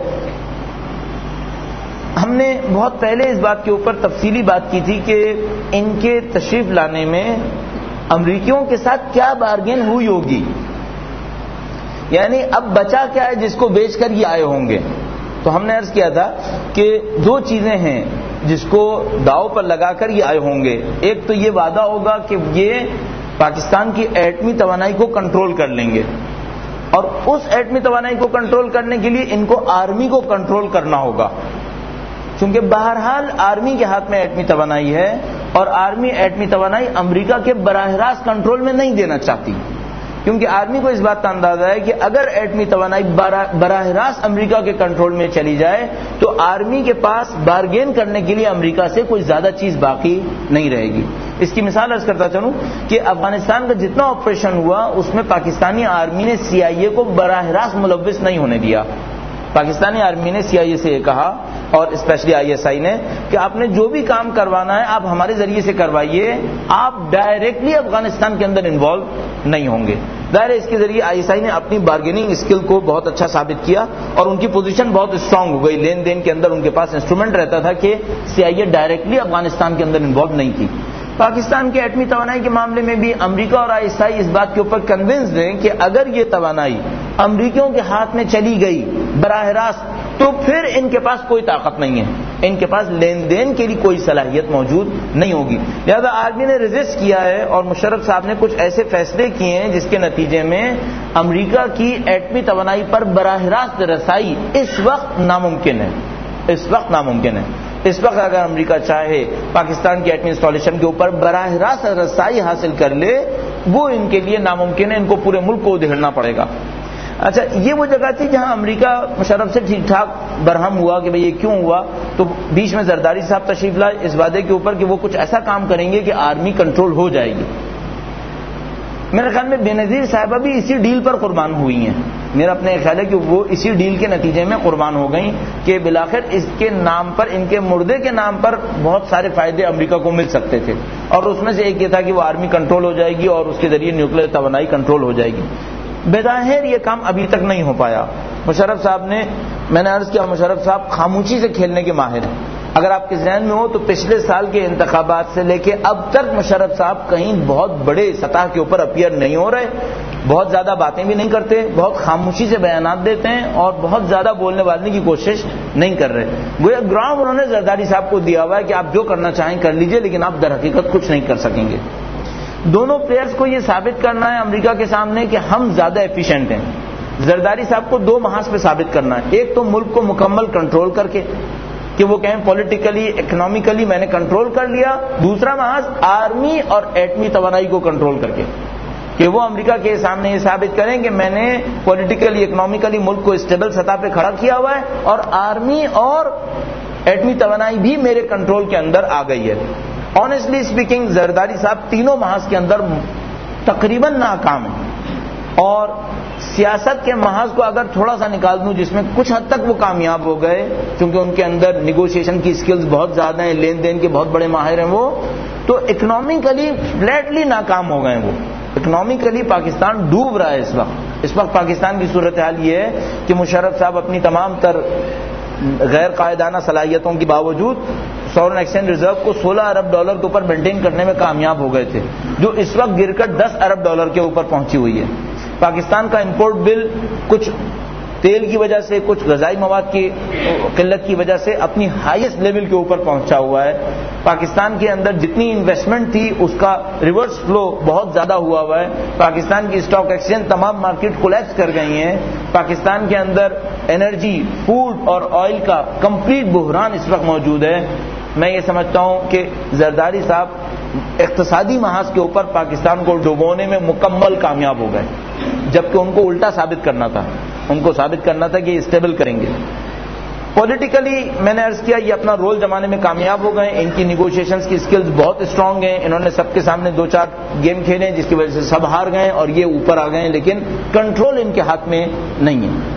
ہم نے بہت پہلے اس بات کے اوپر تفصیلی بات کی تھی کہ ان کے تشریف لانے میں امریکیوں کے ساتھ کیا بارگین ہوئی ہوگی, یعنی اب بچا کیا ہے جس کو بیچ کر یہ آئے ہوں گے. تو ہم نے عرض کیا تھا کہ دو چیزیں ہیں جس کو داؤ پر لگا کر یہ آئے ہوں گے. ایک تو یہ وعدہ ہوگا کہ یہ پاکستان کی ایٹمی توانائی کو کنٹرول کر لیں گے, اور اس ایٹمی توانائی کو کنٹرول کرنے کے لیے ان کو آرمی کو کنٹرول کرنا ہوگا, چونکہ بہرحال آرمی کے ہاتھ میں ایٹمی توانائی ہے, اور آرمی ایٹمی توانائی امریکہ کے براہ راست کنٹرول میں نہیں دینا چاہتی, کیونکہ آرمی کو اس بات کا اندازہ ہے کہ اگر ایٹمی توانائی براہ راست امریکہ کے کنٹرول میں چلی جائے تو آرمی کے پاس بارگین کرنے کے لیے امریکہ سے کوئی زیادہ چیز باقی نہیں رہے گی. اس کی مثال عرض کرتا چلوں کہ افغانستان کا جتنا آپریشن ہوا اس میں پاکستانی آرمی نے CIA کو براہ راست ملوث نہیں ہونے دیا. پاکستانی آرمی نے CIA سے یہ کہا, اور اسپیشلی ISI نے, کہ آپ نے جو بھی کام کروانا ہے آپ ہمارے ذریعے سے کروائیے, آپ ڈائریکٹلی افغانستان کے اندر انوالو نہیں ہوں گے. ظاہر ہے اس کے ذریعے ISI نے اپنی بارگیننگ اسکل کو بہت اچھا ثابت کیا, اور ان کی پوزیشن بہت اسٹرانگ ہو گئی. لین دین کے اندر ان کے پاس انسٹرومنٹ رہتا تھا کہ CIA ڈائریکٹلی افغانستان کے اندر انوالو نہیں تھی. پاکستان کے ایٹمی توانائی کے معاملے میں بھی امریکہ اور ISI اس بات کے اوپر کنونسڈ ہیں کہ اگر یہ توانائی امریکیوں کے ہاتھ میں چلی گئی براہ راست تو پھر ان کے پاس کوئی طاقت نہیں ہے. ان کے پاس لین دین کے لیے کوئی صلاحیت موجود نہیں ہوگی. لہذا آرمی نے ریزسٹ کیا ہے اور مشرف صاحب نے کچھ ایسے فیصلے کیے ہیں جس کے نتیجے میں امریکہ کی ایٹمی توانائی پر براہ راست رسائی اس وقت ناممکن ہے. اس وقت اگر امریکہ چاہے پاکستان کی ایٹمی انسٹالیشن کے اوپر براہ راست رسائی حاصل کر لے وہ ان کے لیے ناممکن ہے. ان کو پورے ملک کو ادھیڑنا پڑے گا. اچھا یہ وہ جگہ تھی جہاں امریکہ مشرف سے ٹھیک ٹھاک برہم ہوا کہ بھئی یہ کیوں ہوا. تو بیچ میں زرداری صاحب تشریف لائے اس وعدے کے اوپر کہ وہ کچھ ایسا کام کریں گے کہ آرمی کنٹرول ہو جائے گی. میرے خیال میں بینظیر صاحبہ بھی اسی ڈیل پر قربان ہوئی ہیں. میرا اپنے خیال ہے کہ وہ اسی ڈیل کے نتیجے میں قربان ہو گئیں کہ بالآخر اس کے نام پر ان کے مردے کے نام پر بہت سارے فائدے امریکہ کو مل سکتے تھے اور اس میں سے ایک یہ تھا کہ وہ آرمی کنٹرول ہو جائے گی اور اس کے ذریعے نیوکلیر توانائی کنٹرول ہو جائے گی. بظاہر یہ کام ابھی تک نہیں ہو پایا. مشرف صاحب نے میں نے عرض کیا مشرف صاحب خاموشی سے کھیلنے کے ماہر ہیں. اگر آپ کے ذہن میں ہو تو پچھلے سال کے انتخابات سے لے کے اب تک مشرف صاحب کہیں بہت بڑے سطح کے اوپر اپیئر نہیں ہو رہے, بہت زیادہ باتیں بھی نہیں کرتے, بہت خاموشی سے بیانات دیتے ہیں اور بہت زیادہ بولنے والنے کی کوشش نہیں کر رہے. گویا گراؤنڈ انہوں نے زرداری صاحب کو دیا ہوا ہے کہ آپ جو کرنا چاہیں کر لیجئے لیکن آپ در حقیقت کچھ نہیں کر سکیں گے. دونوں پلیئرز کو یہ ثابت کرنا ہے امریکہ کے سامنے کہ ہم زیادہ ایفیشینٹ ہیں. زرداری صاحب کو دو محاذ پہ ثابت کرنا ہے. ایک تو ملک کو مکمل کنٹرول کر کے کہ وہ کہیں پولیٹیکلی اکنامیکلی میں نے کنٹرول کر لیا. دوسرا محاذ آرمی اور ایٹمی توانائی کو کنٹرول کر کے کہ وہ امریکہ کے سامنے یہ ثابت کریں کہ میں نے پولیٹیکلی اکنامیکلی ملک کو اسٹیبل سطح پہ کھڑا کیا ہوا ہے اور آرمی اور ایٹمی توانائی بھی میرے کنٹرول کے اندر آ گئی ہے. آنیسٹلی اسپیکنگ زرداری صاحب تینوں محاذ کے اندر تقریباً ناکام ہیں اور سیاست کے محاذ کو اگر تھوڑا سا نکال دوں جس میں کچھ حد تک وہ کامیاب ہو گئے کیونکہ ان کے اندر نیگوشیشن کی اسکلز بہت زیادہ ہیں, لین دین کے بہت بڑے ماہر ہیں وہ, تو اکنامکلی فلیٹلی ناکام ہو گئے وہ. اکنامکلی پاکستان ڈوب رہا ہے اس وقت پاکستان کی صورتحال یہ ہے کہ مشرف صاحب اپنی تمام تر غیر قائدانہ صلاحیتوں کے باوجود سورن ایکسچینج ریزرو کو $16 ارب کے اوپر مینٹین کرنے میں کامیاب ہو گئے تھے جو اس وقت گر کر $10 ارب کے اوپر پہنچی ہوئی ہے. پاکستان کا امپورٹ بل کچھ تیل کی وجہ سے کچھ غذائی مواد کی قلت کی وجہ سے اپنی ہائیسٹ لیول کے اوپر پہنچا ہوا ہے. پاکستان کے اندر جتنی انویسٹمنٹ تھی اس کا ریورس فلو بہت زیادہ ہوا ہے. پاکستان کی اسٹاک ایکسچینج تمام مارکیٹ کولیپس کر گئی ہیں. پاکستان کے اندر انرجی, فوڈ اور آئل کا کمپلیٹ بحران اس وقت موجود ہے. میں یہ سمجھتا ہوں کہ زرداری صاحب اقتصادی محاذ کے اوپر پاکستان کو ڈبونے میں مکمل کامیاب ہو گئے جبکہ ان کو الٹا ثابت کرنا تھا. ان کو ثابت کرنا تھا کہ یہ اسٹیبل کریں گے. پولیٹیکلی میں نے عرض کیا یہ اپنا رول جمانے میں کامیاب ہو گئے. ان کی نیگوشیشنز کی اسکلز بہت اسٹرانگ ہیں. انہوں نے سب کے سامنے 2-4 گیم کھیلے جس کی وجہ سے سب ہار گئے اور یہ اوپر آ گئے لیکن کنٹرول ان کے ہاتھ میں نہیں ہے.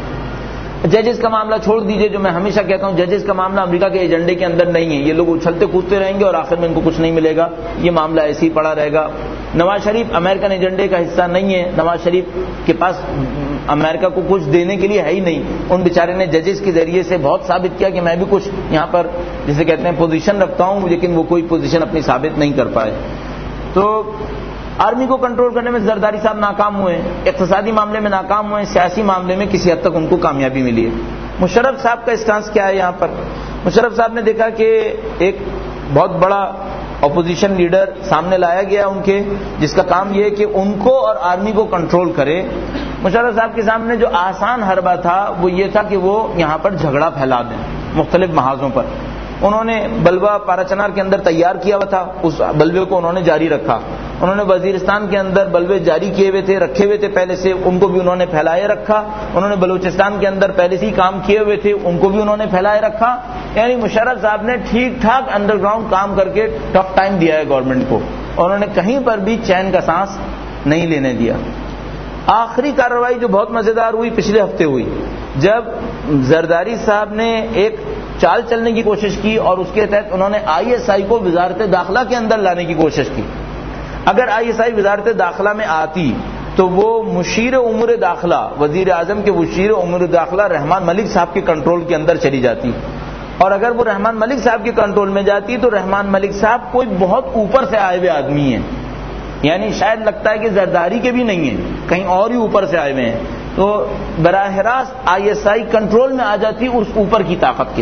ججز کا معاملہ چھوڑ دیجئے, جو میں ہمیشہ کہتا ہوں ججز کا معاملہ امریکہ کے ایجنڈے کے اندر نہیں ہے. یہ لوگ اچھلتے کودتے رہیں گے اور آخر میں ان کو کچھ نہیں ملے گا. یہ معاملہ ایسے ہی پڑا رہے گا. نواز شریف امریکن ایجنڈے کا حصہ نہیں ہے. نواز شریف کے پاس امریکہ کو کچھ دینے کے لیے ہے ہی نہیں. ان بیچارے نے ججز کے ذریعے سے بہت ثابت کیا کہ میں بھی کچھ یہاں پر جسے کہتے ہیں پوزیشن رکھتا ہوں لیکن وہ کوئی پوزیشن اپنی ثابت نہیں کر پائے. تو آرمی کو کنٹرول کرنے میں زرداری صاحب ناکام ہوئے, اقتصادی معاملے میں ناکام ہوئے, سیاسی معاملے میں کسی حد تک ان کو کامیابی ملی ہے. مشرف صاحب کا اسٹانس کیا ہے یہاں پر؟ مشرف صاحب نے دیکھا کہ ایک بہت بڑا اپوزیشن لیڈر سامنے لایا گیا ان کے جس کا کام یہ ہے کہ ان کو اور آرمی کو کنٹرول کرے. مشرف صاحب کے سامنے جو آسان حربہ تھا وہ یہ تھا کہ وہ یہاں پر جھگڑا پھیلا دیں مختلف محاذوں پر. انہوں نے بلوہ پاراچنار کے اندر تیار کیا ہوا تھا, اس بلوے کو انہوں نے جاری رکھا. انہوں نے وزیرستان کے اندر بلوے جاری کیے ہوئے تھے, رکھے ہوئے تھے پہلے سے, ان کو بھی انہوں نے پھیلائے رکھا. انہوں نے بلوچستان کے اندر پہلے سے ہی کام کیے ہوئے تھے, ان کو بھی انہوں نے پھیلائے رکھا. یعنی مشرف صاحب نے ٹھیک ٹھاک انڈر گراؤنڈ کام کر کے ٹف ٹائم دیا ہے گورنمنٹ کو. انہوں نے کہیں پر بھی چین کا سانس نہیں لینے دیا. آخری کارروائی جو بہت مزیدار ہوئی پچھلے ہفتے ہوئی جب زرداری صاحب نے ایک چال چلنے کی کوشش کی اور اس کے تحت انہوں نے ISI کو وزارت داخلہ کے اندر لانے کی کوشش کی. اگر ISI وزارت داخلہ میں آتی تو وہ مشیر امور داخلہ, وزیر اعظم کے مشیر امور داخلہ رحمان ملک صاحب کے کنٹرول کے اندر چلی جاتی. اور اگر وہ رحمان ملک صاحب کے کنٹرول میں جاتی تو رحمان ملک صاحب کوئی بہت اوپر سے آئے ہوئے آدمی ہیں, یعنی شاید لگتا ہے کہ زرداری کے بھی نہیں ہیں, کہیں اور ہی اوپر سے آئے ہوئے ہیں. تو براہ راست ISI کنٹرول میں آ جاتی اس اوپر کی طاقت کے.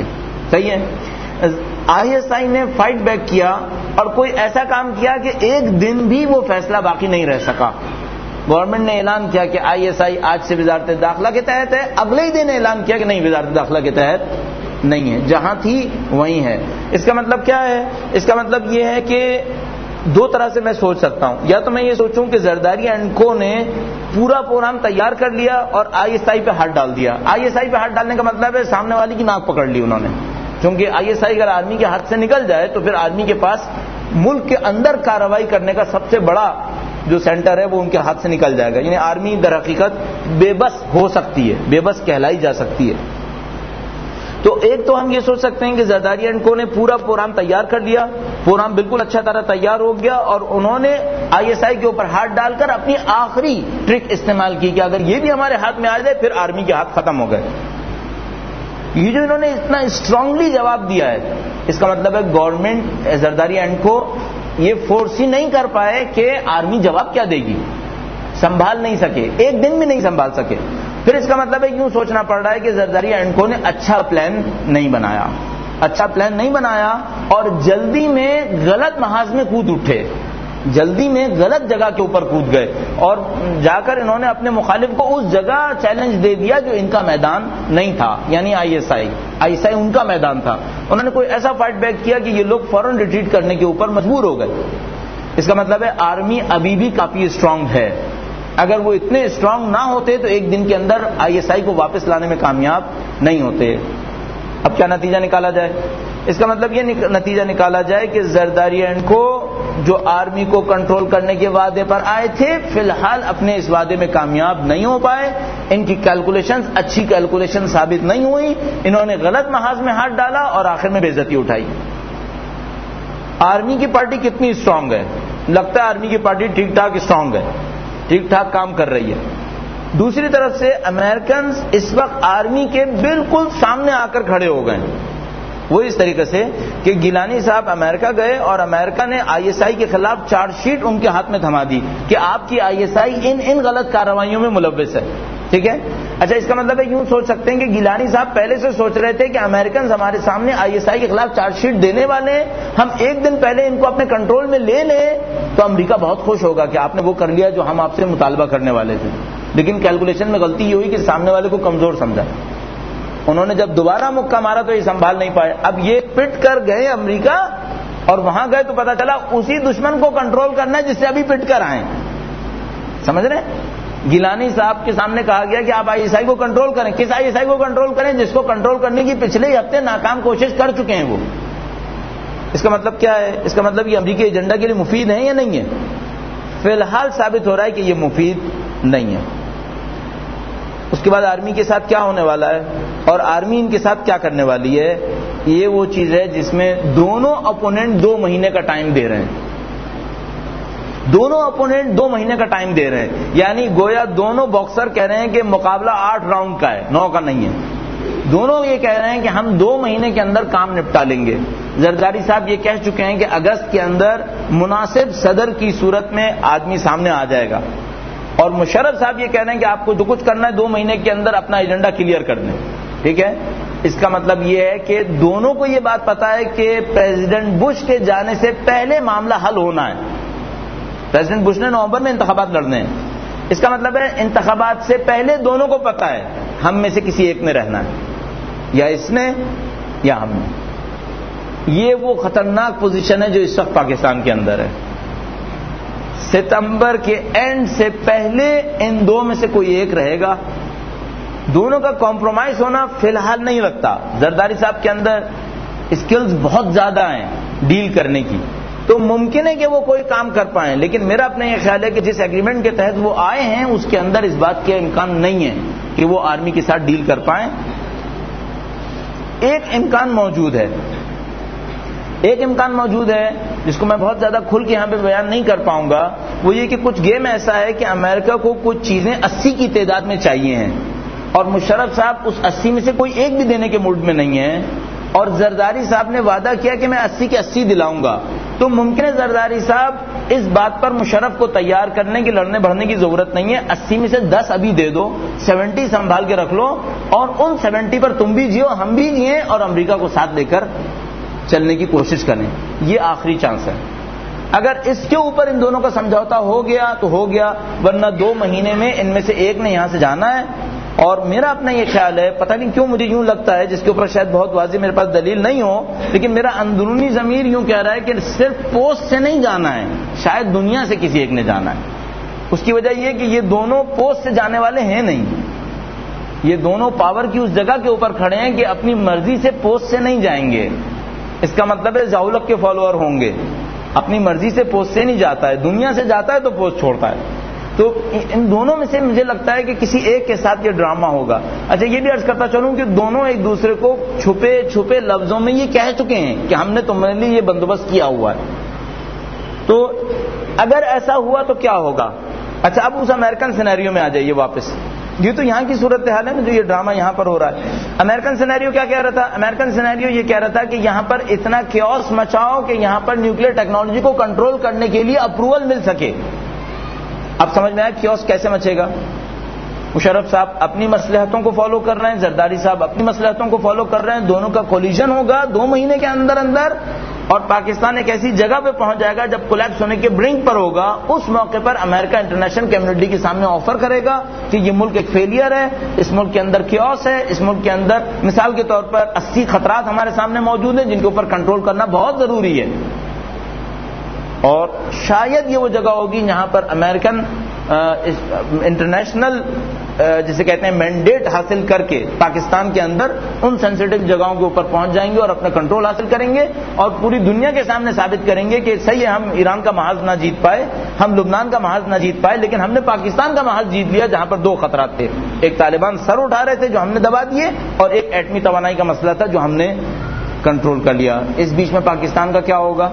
صحیح ہے. ISI نے فائٹ بیک کیا اور کوئی ایسا کام کیا کہ ایک دن بھی وہ فیصلہ باقی نہیں رہ سکا. گورنمنٹ نے اعلان کیا کہ ISI آج سے وزارت داخلہ کے تحت ہے, اگلے ہی دن اعلان کیا کہ نہیں وزارت داخلہ کے تحت نہیں ہے, جہاں تھی وہیں ہے. اس کا مطلب کیا ہے؟ اس کا مطلب یہ ہے کہ دو طرح سے میں سوچ سکتا ہوں. یا تو میں یہ سوچوں کہ زرداری اینڈ کو نے پورا پروگرام تیار کر لیا اور ISI پہ ہاتھ ڈال دیا. ISI پہ ہاتھ ڈالنے کا مطلب ہے سامنے والی کی ناک پکڑ لی انہوں نے, کیونکہ ISI اگر آرمی کے ہاتھ سے نکل جائے تو پھر آرمی کے پاس ملک کے اندر کارروائی کرنے کا سب سے بڑا جو سینٹر ہے وہ ان کے ہاتھ سے نکل جائے گا. یعنی آرمی در حقیقت بے بس ہو سکتی ہے, بے بس کہلائی جا سکتی ہے. تو ایک تو ہم یہ سوچ سکتے ہیں کہ زرداری اینڈ کو نے پورا پروگرام تیار کر لیا, پروگرام بالکل اچھا طرح تیار ہو گیا اور انہوں نے ISI کے اوپر ہاتھ ڈال کر اپنی آخری ٹرک استعمال کی کہ اگر یہ بھی ہمارے ہاتھ میں آ جائے پھر آرمی کے ہاتھ ختم ہو گئے. یہ جو انہوں نے اتنا اسٹرانگلی جواب دیا ہے, اس کا مطلب ہے گورنمنٹ زرداری اینڈ کو یہ فورس ہی نہیں کر پائے کہ آرمی جواب کیا دے گی, سنبھال نہیں سکے, ایک دن بھی نہیں سنبھال سکے. پھر اس کا مطلب ہے یوں سوچنا پڑ رہا ہے کہ زرداری اینڈ کو نے اچھا پلان نہیں بنایا, اچھا پلان نہیں بنایا اور جلدی میں غلط محاذ میں کود اٹھے, جلدی میں غلط جگہ کے اوپر کود گئے اور جا کر انہوں نے اپنے مخالف کو اس جگہ چیلنج دے دیا جو ان کا میدان نہیں تھا, یعنی ISI ان کا میدان تھا. انہوں نے کوئی ایسا فائٹ بیک کیا کہ یہ لوگ فوراً ریٹریٹ کرنے کے اوپر مجبور ہو گئے. اس کا مطلب ہے آرمی ابھی بھی کافی اسٹرانگ ہے. اگر وہ اتنے اسٹرانگ نہ ہوتے تو ایک دن کے اندر ISI کو واپس لانے میں کامیاب نہیں ہوتے. اب کیا نتیجہ نکالا جائے؟ اس کا مطلب یہ نتیجہ نکالا جائے کہ زرداری اینڈ کو جو آرمی کو کنٹرول کرنے کے وعدے پر آئے تھے فی الحال اپنے اس وعدے میں کامیاب نہیں ہو پائے. ان کی کیلکولیشنز اچھی کیلکولیشن ثابت نہیں ہوئی, انہوں نے غلط محاذ میں ہاتھ ڈالا اور آخر میں بے عزتی اٹھائی. آرمی کی پارٹی کتنی اسٹرانگ ہے؟ لگتا ہے آرمی کی پارٹی ٹھیک ٹھاک اسٹرانگ ہے, ٹھیک ٹھاک کام کر رہی ہے. دوسری طرف سے امریکنز اس وقت آرمی کے بالکل سامنے آ کر کھڑے ہو گئے. وہ اس طریقے سے کہ گیلانی صاحب امریکہ گئے اور امریکہ نے ISI کے خلاف چارج شیٹ ان کے ہاتھ میں تھما دی کہ آپ کی ISI ان غلط کارروائیوں میں ملوث ہے. ٹھیک ہے, اچھا اس کا مطلب ہے یوں سوچ سکتے ہیں کہ گیلانی صاحب پہلے سے سوچ رہے تھے کہ امریکنز ہمارے سامنے ISI کے خلاف چارج شیٹ دینے والے ہیں, ہم ایک دن پہلے ان کو اپنے کنٹرول میں لے لیں تو امریکہ بہت خوش ہوگا کہ آپ نے وہ کر لیا جو ہم آپ سے مطالبہ کرنے والے تھے. لیکن کیلکولیشن میں غلطی یہ ہوئی کہ سامنے والے کو کمزور سمجھا. انہوں نے جب دوبارہ مکہ مارا تو یہ سنبھال نہیں پائے. اب یہ پٹ کر گئے امریکہ اور وہاں گئے تو پتا چلا اسی دشمن کو کنٹرول کرنا ہے جس سے ابھی پٹ کر آئے. سمجھ رہے ہیں؟ گیلانی صاحب کے سامنے کہا گیا کہ آپ ISI کو کنٹرول کریں. کس ISI کو کنٹرول کریں؟ جس کو کنٹرول کرنے کی پچھلے ہی ہفتے ناکام کوشش کر چکے ہیں وہ. اس کا مطلب کیا ہے؟ اس کا مطلب یہ امریکی ایجنڈا کے لیے مفید ہے یا نہیں ہے؟ فی الحال ثابت ہو رہا ہے کہ یہ مفید نہیں ہے. اس کے بعد آرمی کے ساتھ کیا ہونے والا ہے اور آرمی ان کے ساتھ کیا کرنے والی ہے, یہ وہ چیز ہے جس میں دونوں اپوننٹ 2 مہینے کا ٹائم دے رہے ہیں. دونوں اپوننٹ 2 مہینے کا ٹائم دے رہے ہیں, یعنی گویا دونوں باکسر کہہ رہے ہیں کہ مقابلہ 8 راؤنڈ کا ہے, 9 کا نہیں ہے. دونوں یہ کہہ رہے ہیں کہ ہم 2 مہینے کے اندر کام نپٹا لیں گے. زرداری صاحب یہ کہہ چکے ہیں کہ اگست کے اندر مناسب صدر کی صورت میں آدمی سامنے آ جائے گا, اور مشرف صاحب یہ کہہ رہے ہیں کہ آپ کو جو کچھ کرنا ہے 2 مہینے کے اندر اپنا ایجنڈا کلیئر کر دیں. ٹھیک ہے, اس کا مطلب یہ ہے کہ دونوں کو یہ بات پتا ہے کہ پریزیڈنٹ بش کے جانے سے پہلے معاملہ حل ہونا ہے. پریزیڈنٹ بش نے نومبر میں انتخابات لڑنے ہیں. اس کا مطلب ہے انتخابات سے پہلے دونوں کو پتا ہے ہم میں سے کسی ایک نے رہنا ہے, یا اس نے یا ہم نے. یہ وہ خطرناک پوزیشن ہے جو اس وقت پاکستان کے اندر ہے. ستمبر کے اینڈ سے پہلے ان 2 میں سے کوئی ایک رہے گا. دونوں کا کمپرومائز ہونا فی الحال نہیں لگتا. زرداری صاحب کے اندر اسکلز بہت زیادہ ہیں ڈیل کرنے کی, تو ممکن ہے کہ وہ کوئی کام کر پائیں, لیکن میرا اپنا یہ خیال ہے کہ جس ایگریمنٹ کے تحت وہ آئے ہیں اس کے اندر اس بات کا امکان نہیں ہے کہ وہ آرمی کے ساتھ ڈیل کر پائیں. ایک امکان موجود ہے, ایک امکان موجود ہے جس کو میں بہت زیادہ کھل کے یہاں پہ بیان نہیں کر پاؤں گا. وہ یہ کہ کچھ گیم ایسا ہے کہ امریکہ کو کچھ چیزیں 80 کی تعداد میں چاہیے ہیں, اور مشرف صاحب اس 80 میں سے کوئی ایک بھی دینے کے موڈ میں نہیں ہے, اور زرداری صاحب نے وعدہ کیا کہ میں 80 کے 80 دلاؤں گا. تو ممکن ہے زرداری صاحب اس بات پر مشرف کو تیار کرنے کی, لڑنے بڑھنے کی ضرورت نہیں ہے. 80 میں سے 10 ابھی دے دو, 70 سنبھال کے رکھ لو, اور ان 70 پر تم بھی جیو, ہم بھی جئیں, اور امریکہ کو ساتھ لے کر چلنے کی کوشش کریں. یہ آخری چانس ہے. اگر اس کے اوپر ان دونوں کا سمجھوتا ہو گیا تو ہو گیا, ورنہ 2 مہینے میں ان میں سے ایک نے یہاں سے جانا ہے. اور میرا اپنا یہ خیال ہے, پتہ نہیں کیوں مجھے یوں لگتا ہے, جس کے اوپر شاید بہت واضح میرے پاس دلیل نہیں ہو, لیکن میرا اندرونی ضمیر یوں کہہ رہا ہے کہ صرف پوسٹ سے نہیں جانا ہے, شاید دنیا سے کسی ایک نے جانا ہے. اس کی وجہ یہ کہ یہ دونوں پوسٹ سے جانے والے ہیں نہیں, یہ دونوں پاور کی اس جگہ کے اوپر کھڑے ہیں کہ اپنی مرضی سے پوسٹ سے نہیں جائیں گے. اس کا مطلب ہے ضیاء-ال-حق کے فالوور ہوں گے. اپنی مرضی سے پوسٹ سے نہیں جاتا ہے, دنیا سے جاتا ہے تو پوسٹ چھوڑتا ہے. تو ان دونوں میں سے مجھے لگتا ہے کہ کسی ایک کے ساتھ یہ ڈرامہ ہوگا. اچھا, یہ بھی عرض کرتا چلوں کہ دونوں ایک دوسرے کو چھپے چھپے لفظوں میں یہ کہہ چکے ہیں کہ ہم نے تمہارے لیے یہ بندوبست کیا ہوا ہے. تو اگر ایسا ہوا تو کیا ہوگا؟ اچھا, اب اس امریکن سینیریو میں آ جائیے واپس. یہ تو یہاں کی صورتحال ہے جو یہ ڈرامہ یہاں پر ہو رہا ہے. امریکن سینیریو کیا کہہ رہا تھا؟ امریکن سینیریو یہ کہہ رہا تھا کہ یہاں پر اتنا کیوس مچاؤ کہ یہاں پر نیوکلیر ٹیکنالوجی کو کنٹرول کرنے کے لیے اپروول مل سکے. اب سمجھ میں آیا کیوس کیسے مچے گا. مشرف صاحب اپنی مصلحتوں کو فالو کر رہے ہیں, زرداری صاحب اپنی مصلحتوں کو فالو کر رہے ہیں, دونوں کا کولیجن ہوگا 2 مہینے کے اندر اندر, اور پاکستان ایک ایسی جگہ پہ پہنچ جائے گا جب کولیپس ہونے کے برنک پر ہوگا. اس موقع پر امریکہ انٹرنیشنل کمیونٹی کے سامنے آفر کرے گا کہ یہ ملک ایک فیلئر ہے, اس ملک کے اندر کیوس ہے, اس ملک کے اندر مثال کے طور پر 80 خطرات ہمارے سامنے موجود ہیں جن کے اوپر کنٹرول کرنا بہت ضروری ہے. اور شاید یہ وہ جگہ ہوگی جہاں پر امریکن انٹرنیشنل جسے کہتے ہیں مینڈیٹ حاصل کر کے پاکستان کے اندر ان سینسیٹیو جگہوں کے اوپر پہنچ جائیں گے اور اپنا کنٹرول حاصل کریں گے, اور پوری دنیا کے سامنے ثابت کریں گے کہ صحیح ہے ہم ایران کا محاذ نہ جیت پائے, ہم لبنان کا محاذ نہ جیت پائے, لیکن ہم نے پاکستان کا محاذ جیت لیا جہاں پر 2 خطرات تھے. ایک طالبان سر اٹھا رہے تھے جو ہم نے دبا دیے, اور ایک ایٹمی توانائی کا مسئلہ تھا جو ہم نے کنٹرول کر لیا. اس بیچ میں پاکستان کا کیا ہوگا؟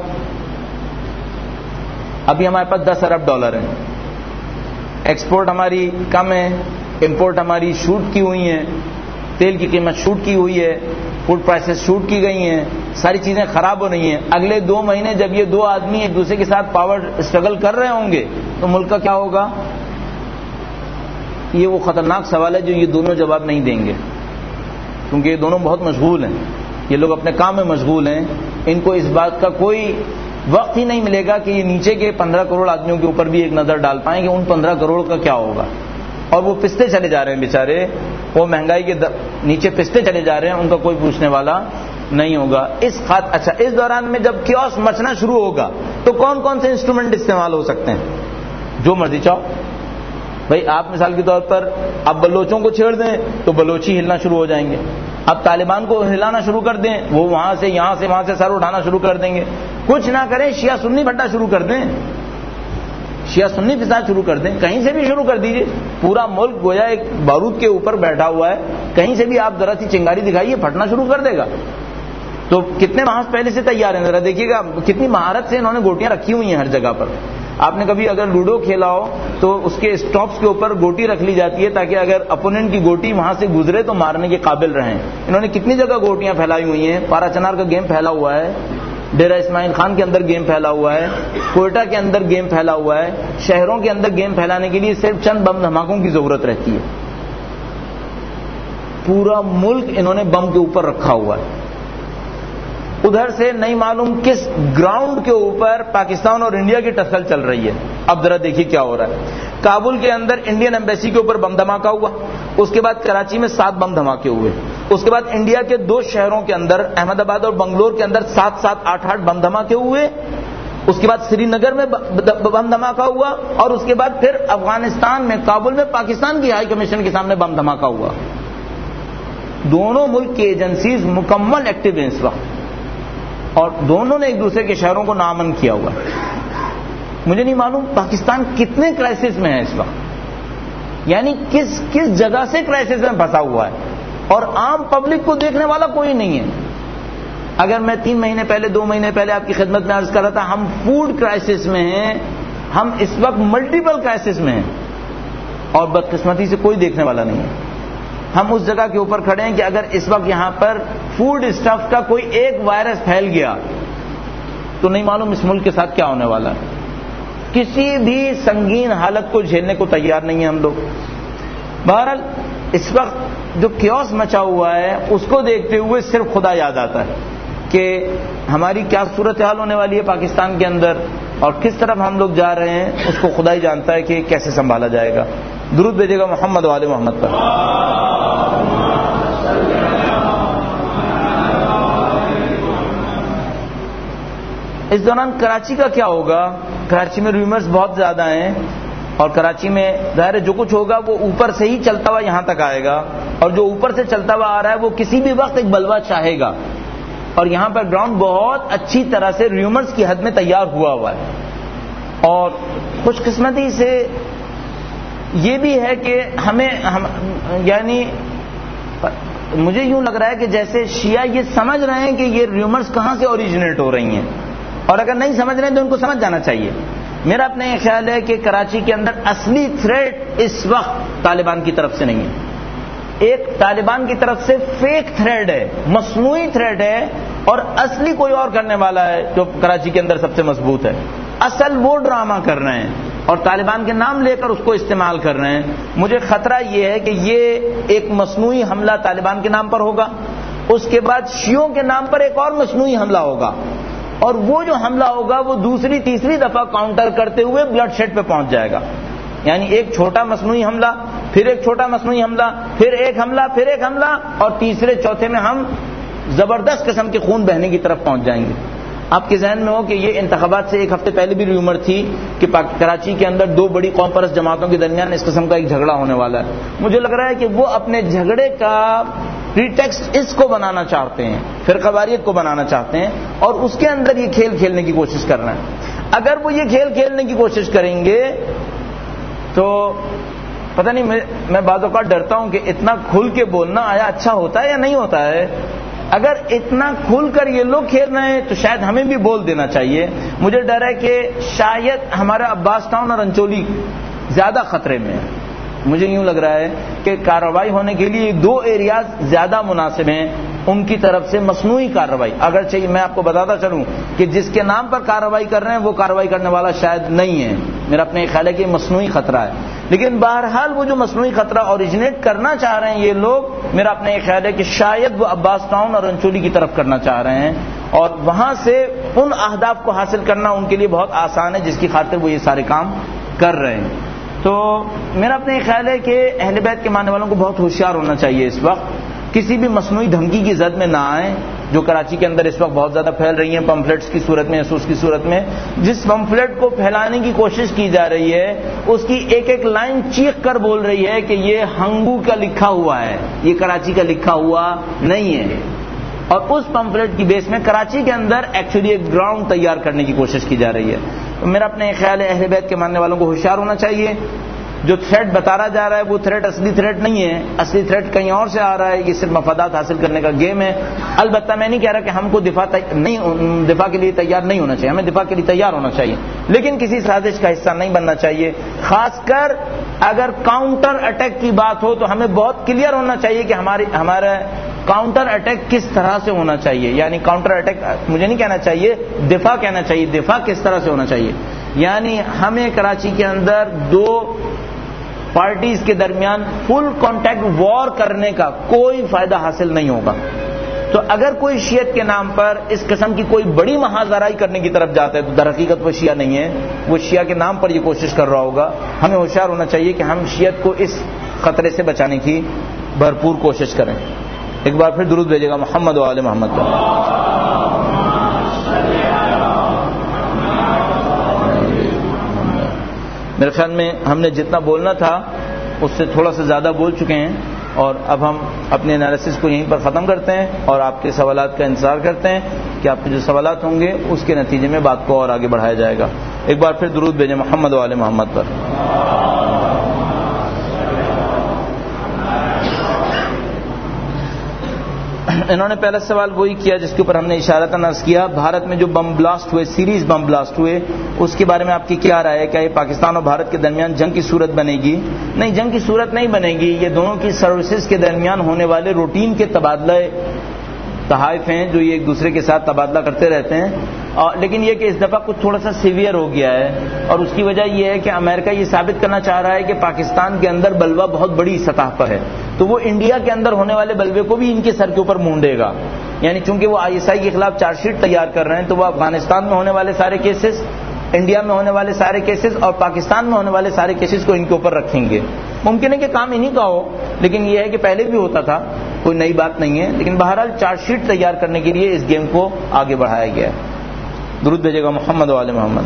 ابھی ہمارے پاس $10 ارب ہیں, ایکسپورٹ ہماری کم ہے, امپورٹ ہماری شوٹ کی ہوئی ہیں, تیل کی قیمت شوٹ کی ہوئی ہے, فوڈ پرائسز شوٹ کی گئی ہیں, ساری چیزیں خراب ہو رہی ہیں. اگلے 2 مہینے جب یہ 2 آدمی ایک دوسرے کے ساتھ پاور اسٹرگل کر رہے ہوں گے تو ملک کا کیا ہوگا؟ یہ وہ خطرناک سوال ہے جو یہ دونوں جواب نہیں دیں گے, کیونکہ یہ دونوں بہت مشغول ہیں, یہ لوگ اپنے کام میں مشغول ہیں. ان کو اس بات کا کوئی وقت ہی نہیں ملے گا کہ یہ نیچے کے 15 کروڑ آدمیوں کے اوپر بھی ایک نظر ڈال پائیں کہ ان 15 کروڑ کا کیا ہوگا. اور وہ پستے چلے جا رہے ہیں بیچارے, وہ مہنگائی کے نیچے پستے چلے جا رہے ہیں, ان کا کوئی پوچھنے والا نہیں ہوگا. اچھا, اس دوران میں جب کیوس مچنا شروع ہوگا تو کون کون سے انسٹرومنٹ استعمال ہو سکتے ہیں؟ جو مرضی چاہو بھائی. آپ مثال کے طور پر اب بلوچوں کو چھیڑ دیں تو بلوچی ہلنا شروع ہو جائیں گے. اب طالبان کو ہلانا شروع کر دیں, وہ وہاں سے یہاں سے وہاں سے سر اٹھانا شروع کر دیں گے. کچھ نہ کریں, شیعہ سنی بھٹا شروع کر دیں, شیعہ سنی فساد شروع کر دیں, کہیں سے بھی شروع کر دیجئے. پورا ملک گویا ایک بارود کے اوپر بیٹھا ہوا ہے, کہیں سے بھی آپ ذرا سی چنگاری دکھائیے پھٹنا شروع کر دے گا. تو کتنے ماہ پہلے سے تیار ہیں, ذرا دیکھیے گا کتنی مہارت سے انہوں نے گوٹیاں رکھی ہوئی ہیں ہر جگہ پر. آپ نے کبھی اگر لوڈو کھیلا ہو تو اس کے اسٹاپس کے اوپر گوٹی رکھ لی جاتی ہے تاکہ اگر اپوننٹ کی گوٹی وہاں سے گزرے تو مارنے کے قابل رہیں. انہوں نے کتنی جگہ گوٹیاں پھیلائی ہوئی ہیں. پارا چنار کا گیم پھیلا ہوا ہے, ڈیرہ اسماعیل خان کے اندر گیم پھیلا ہوا ہے, کوئٹہ کے اندر گیم پھیلا ہوا ہے. شہروں کے اندر گیم پھیلانے کے لیے صرف چند بم دھماکوں کی ضرورت رہتی ہے. پورا ملک انہوں نے بم کے اوپر رکھا ہوا ہے. ادھر سے نہیں معلوم کس گراؤنڈ کے اوپر پاکستان اور انڈیا کی ٹکر چل رہی ہے. اب ذرا دیکھیے کیا ہو رہا ہے. کابل کے اندر انڈین ایمبیسی کے اوپر بم دھماکہ ہوا, اس کے بعد کراچی میں 7 بم دھماکے ہوئے, اس کے بعد انڈیا کے 2 شہروں کے اندر احمد آباد اور بنگلور کے اندر 7-7, 8-8 بم دھماکے ہوئے, اس کے بعد سری نگر میں بم دھماکہ ہوا, اور اس کے بعد پھر افغانستان میں کابل میں پاکستان کی ہائی کمیشن کے سامنے بم دھماکہ ہوا. دونوں ملک کی ایجنسیز مکمل ایکٹیو ہیں اس وقت, اور دونوں نے ایک دوسرے کے شہروں کو نامن کیا ہوا ہے. مجھے نہیں معلوم پاکستان کتنے کرائسس میں ہے اس وقت, یعنی کس جگہ سے کرائسس میں پھنسا ہوا ہے, اور عام پبلک کو دیکھنے والا کوئی نہیں ہے. اگر میں 3 مہینے پہلے 2 مہینے پہلے آپ کی خدمت میں عرض کر رہا تھا ہم فوڈ کرائسس میں ہیں, ہم اس وقت ملٹیپل کرائسس میں ہیں, اور بدقسمتی سے کوئی دیکھنے والا نہیں ہے. ہم اس جگہ کے اوپر کھڑے ہیں کہ اگر اس وقت یہاں پر فوڈ اسٹف کا کوئی ایک وائرس پھیل گیا تو نہیں معلوم اس ملک کے ساتھ کیا ہونے والا ہے. کسی بھی سنگین حالت کو جھیلنے کو تیار نہیں ہیں ہم لوگ. بہرحال اس وقت جو کیوس مچا ہوا ہے اس کو دیکھتے ہوئے صرف خدا یاد آتا ہے کہ ہماری کیا صورتحال ہونے والی ہے پاکستان کے اندر اور کس طرف ہم لوگ جا رہے ہیں، اس کو خدا ہی جانتا ہے کہ کیسے سنبھالا جائے گا. درود بھیجے گا محمد و آل محمد پر. اس دوران کراچی کا کیا ہوگا؟ کراچی میں ریومرز بہت زیادہ ہیں اور کراچی میں ظاہر ہے جو کچھ ہوگا وہ اوپر سے ہی چلتا ہوا یہاں تک آئے گا، اور جو اوپر سے چلتا ہوا آ رہا ہے وہ کسی بھی وقت ایک بلوا چاہے گا. اور یہاں پر گراؤنڈ بہت اچھی طرح سے ریومرز کی حد میں تیار ہوا ہے. اور خوش قسمتی سے یہ بھی ہے کہ یعنی مجھے یوں لگ رہا ہے کہ جیسے شیعہ یہ سمجھ رہے ہیں کہ یہ ریومرز کہاں سے اوریجنیٹ ہو رہی ہیں، اور اگر نہیں سمجھ رہے ہیں تو ان کو سمجھ جانا چاہیے. میرا اپنا یہ خیال ہے کہ کراچی کے اندر اصلی تھریٹ اس وقت طالبان کی طرف سے نہیں ہے. ایک طالبان کی طرف سے فیک تھریڈ ہے، مصنوعی تھریڈ ہے، اور اصلی کوئی اور کرنے والا ہے جو کراچی کے اندر سب سے مضبوط ہے. اصل وہ ڈرامہ کر رہے ہیں اور طالبان کے نام لے کر اس کو استعمال کر رہے ہیں. مجھے خطرہ یہ ہے کہ یہ ایک مصنوعی حملہ طالبان کے نام پر ہوگا، اس کے بعد شیعوں کے نام پر ایک اور مصنوعی حملہ ہوگا، اور وہ جو حملہ ہوگا وہ دوسری تیسری دفعہ کاؤنٹر کرتے ہوئے بلڈ شیڈ پہ پہنچ جائے گا. یعنی ایک چھوٹا مصنوعی حملہ، پھر ایک چھوٹا مصنوعی حملہ، پھر ایک حملہ، پھر ایک حملہ، اور تیسرے چوتھے میں ہم زبردست قسم کے خون بہنے کی طرف پہنچ جائیں گے. آپ کے ذہن میں ہو کہ یہ انتخابات سے ایک ہفتے پہلے بھی ریومر تھی کہ کراچی کے اندر دو بڑی قوم پرست جماعتوں کے درمیان اس قسم کا ایک جھگڑا ہونے والا ہے. مجھے لگ رہا ہے کہ وہ اپنے جھگڑے کا پریٹیکسٹ اس کو بنانا چاہتے ہیں، فرقہ واریت کو بنانا چاہتے ہیں، اور اس کے اندر یہ کھیل کھیلنے کی کوشش کر رہے ہیں. اگر وہ یہ کھیل کھیلنے کی کوشش کریں گے تو پتہ نہیں، میں بعض اوقات ڈرتا ہوں کہ اتنا کھل کے بولنا آیا اچھا ہوتا ہے یا نہیں ہوتا ہے. اگر اتنا کھل کر یہ لوگ کھیل رہے ہیں تو شاید ہمیں بھی بول دینا چاہیے. مجھے ڈر ہے کہ شاید ہمارا عباس ٹاؤن اور انچولی زیادہ خطرے میں ہے. مجھے یوں لگ رہا ہے کہ کارروائی ہونے کے لیے دو ایریاز زیادہ مناسب ہیں ان کی طرف سے مصنوعی کارروائی. اگر چاہیے میں آپ کو بتاتا چلوں کہ جس کے نام پر کارروائی کر رہے ہیں وہ کارروائی کرنے والا شاید نہیں ہے. میرا اپنے خیال ہے کہ مصنوعی خطرہ ہے، لیکن بہرحال وہ جو مصنوعی خطرہ اوریجنیٹ کرنا چاہ رہے ہیں یہ لوگ، میرا اپنا یہ خیال ہے کہ شاید وہ عباس ٹاؤن اور انچولی کی طرف کرنا چاہ رہے ہیں، اور وہاں سے ان اہداف کو حاصل کرنا ان کے لیے بہت آسان ہے جس کی خاطر وہ یہ سارے کام کر رہے ہیں. تو میرا اپنا یہ خیال ہے کہ اہل بیت کے ماننے والوں کو بہت ہوشیار ہونا چاہیے. اس وقت کسی بھی مصنوعی دھمکی کی زد میں نہ آئیں جو کراچی کے اندر اس وقت بہت زیادہ پھیل رہی ہیں پمفلیٹس کی صورت میں، اسوس کی صورت میں. جس پمفلیٹ کو پھیلانے کی کوشش کی جا رہی ہے اس کی ایک ایک لائن چیخ کر بول رہی ہے کہ یہ ہنگو کا لکھا ہوا ہے، یہ کراچی کا لکھا ہوا نہیں ہے. اور اس پمفلیٹ کی بیس میں کراچی کے اندر ایکچولی ایک گراؤنڈ تیار کرنے کی کوشش کی جا رہی ہے. تو میرا اپنے خیال ہے اہل بیت کے ماننے والوں کو ہوشیار ہونا چاہیے. جو تھریٹ بتایا جا رہا ہے وہ تھریٹ اصلی تھریٹ نہیں ہے، اصلی تھریٹ کہیں اور سے آ رہا ہے. یہ صرف مفادات حاصل کرنے کا گیم ہے. البتہ میں نہیں کہہ رہا کہ ہم کو دفاع کے لیے تیار نہیں ہونا چاہیے، ہمیں دفاع کے لیے تیار ہونا چاہیے، لیکن کسی سازش کا حصہ نہیں بننا چاہیے. خاص کر اگر کاؤنٹر اٹیک کی بات ہو تو ہمیں بہت کلیئر ہونا چاہیے کہ ہمارا کاؤنٹر اٹیک کس طرح سے ہونا چاہیے. یعنی کاؤنٹر اٹیک مجھے نہیں کہنا چاہیے، دفاع کہنا چاہیے. دفاع کس طرح سے ہونا چاہیے؟ یعنی ہمیں کراچی کے اندر دو پارٹیز کے درمیان فل کانٹیکٹ وار کرنے کا کوئی فائدہ حاصل نہیں ہوگا. تو اگر کوئی شیعت کے نام پر اس قسم کی کوئی بڑی محاذرائی کرنے کی طرف جاتا ہے تو در حقیقت وہ شیعہ نہیں ہے، وہ شیعہ کے نام پر یہ کوشش کر رہا ہوگا. ہمیں ہوشیار ہونا چاہیے کہ ہم شیعت کو اس خطرے سے بچانے کی بھرپور کوشش کریں. ایک بار پھر درود بھیجے گا محمد و آل محمد پر. میرے خیال میں ہم نے جتنا بولنا تھا اس سے تھوڑا سا زیادہ بول چکے ہیں، اور اب ہم اپنے انالیسس کو یہیں پر ختم کرتے ہیں اور آپ کے سوالات کا انتظار کرتے ہیں کہ آپ کے جو سوالات ہوں گے اس کے نتیجے میں بات کو اور آگے بڑھایا جائے گا. ایک بار پھر درود بھیجیں محمد و آل محمد پر. انہوں نے پہلا سوال وہی کیا جس کے اوپر ہم نے اشارتاً عرض کیا. بھارت میں جو بم بلاسٹ ہوئے، سیریز بم بلاسٹ ہوئے، اس کے بارے میں آپ کی کیا رائے ہے؟ کیا یہ پاکستان اور بھارت کے درمیان جنگ کی صورت بنے گی؟ نہیں، جنگ کی صورت نہیں بنے گی. یہ دونوں کی سروسز کے درمیان ہونے والے روٹین کے تبادلے تحائف ہیں جو یہ ایک دوسرے کے ساتھ تبادلہ کرتے رہتے ہیں، لیکن یہ کہ اس دفعہ کچھ تھوڑا سا سیویئر ہو گیا ہے، اور اس کی وجہ یہ ہے کہ امریکہ یہ ثابت کرنا چاہ رہا ہے کہ پاکستان کے اندر بلوہ بہت بڑی سطح پر ہے، تو وہ انڈیا کے اندر ہونے والے بلوے کو بھی ان کے سر کے اوپر مونڈے گا. یعنی چونکہ وہ ISI کے خلاف چارج شیٹ تیار کر رہے ہیں، تو وہ افغانستان میں ہونے والے سارے کیسز، انڈیا میں ہونے والے سارے کیسز اور پاکستان میں ہونے والے سارے کیسز کو ان کے اوپر رکھیں گے. ممکن ہے کہ کام انہی کا ہو، لیکن یہ ہے کہ پہلے بھی ہوتا تھا، کوئی نئی بات نہیں ہے. لیکن بہرحال چارج شیٹ تیار کرنے کے لیے اس گیم کو آگے بڑھایا گیا ہے. درود بھیجے گا محمد و آل محمد.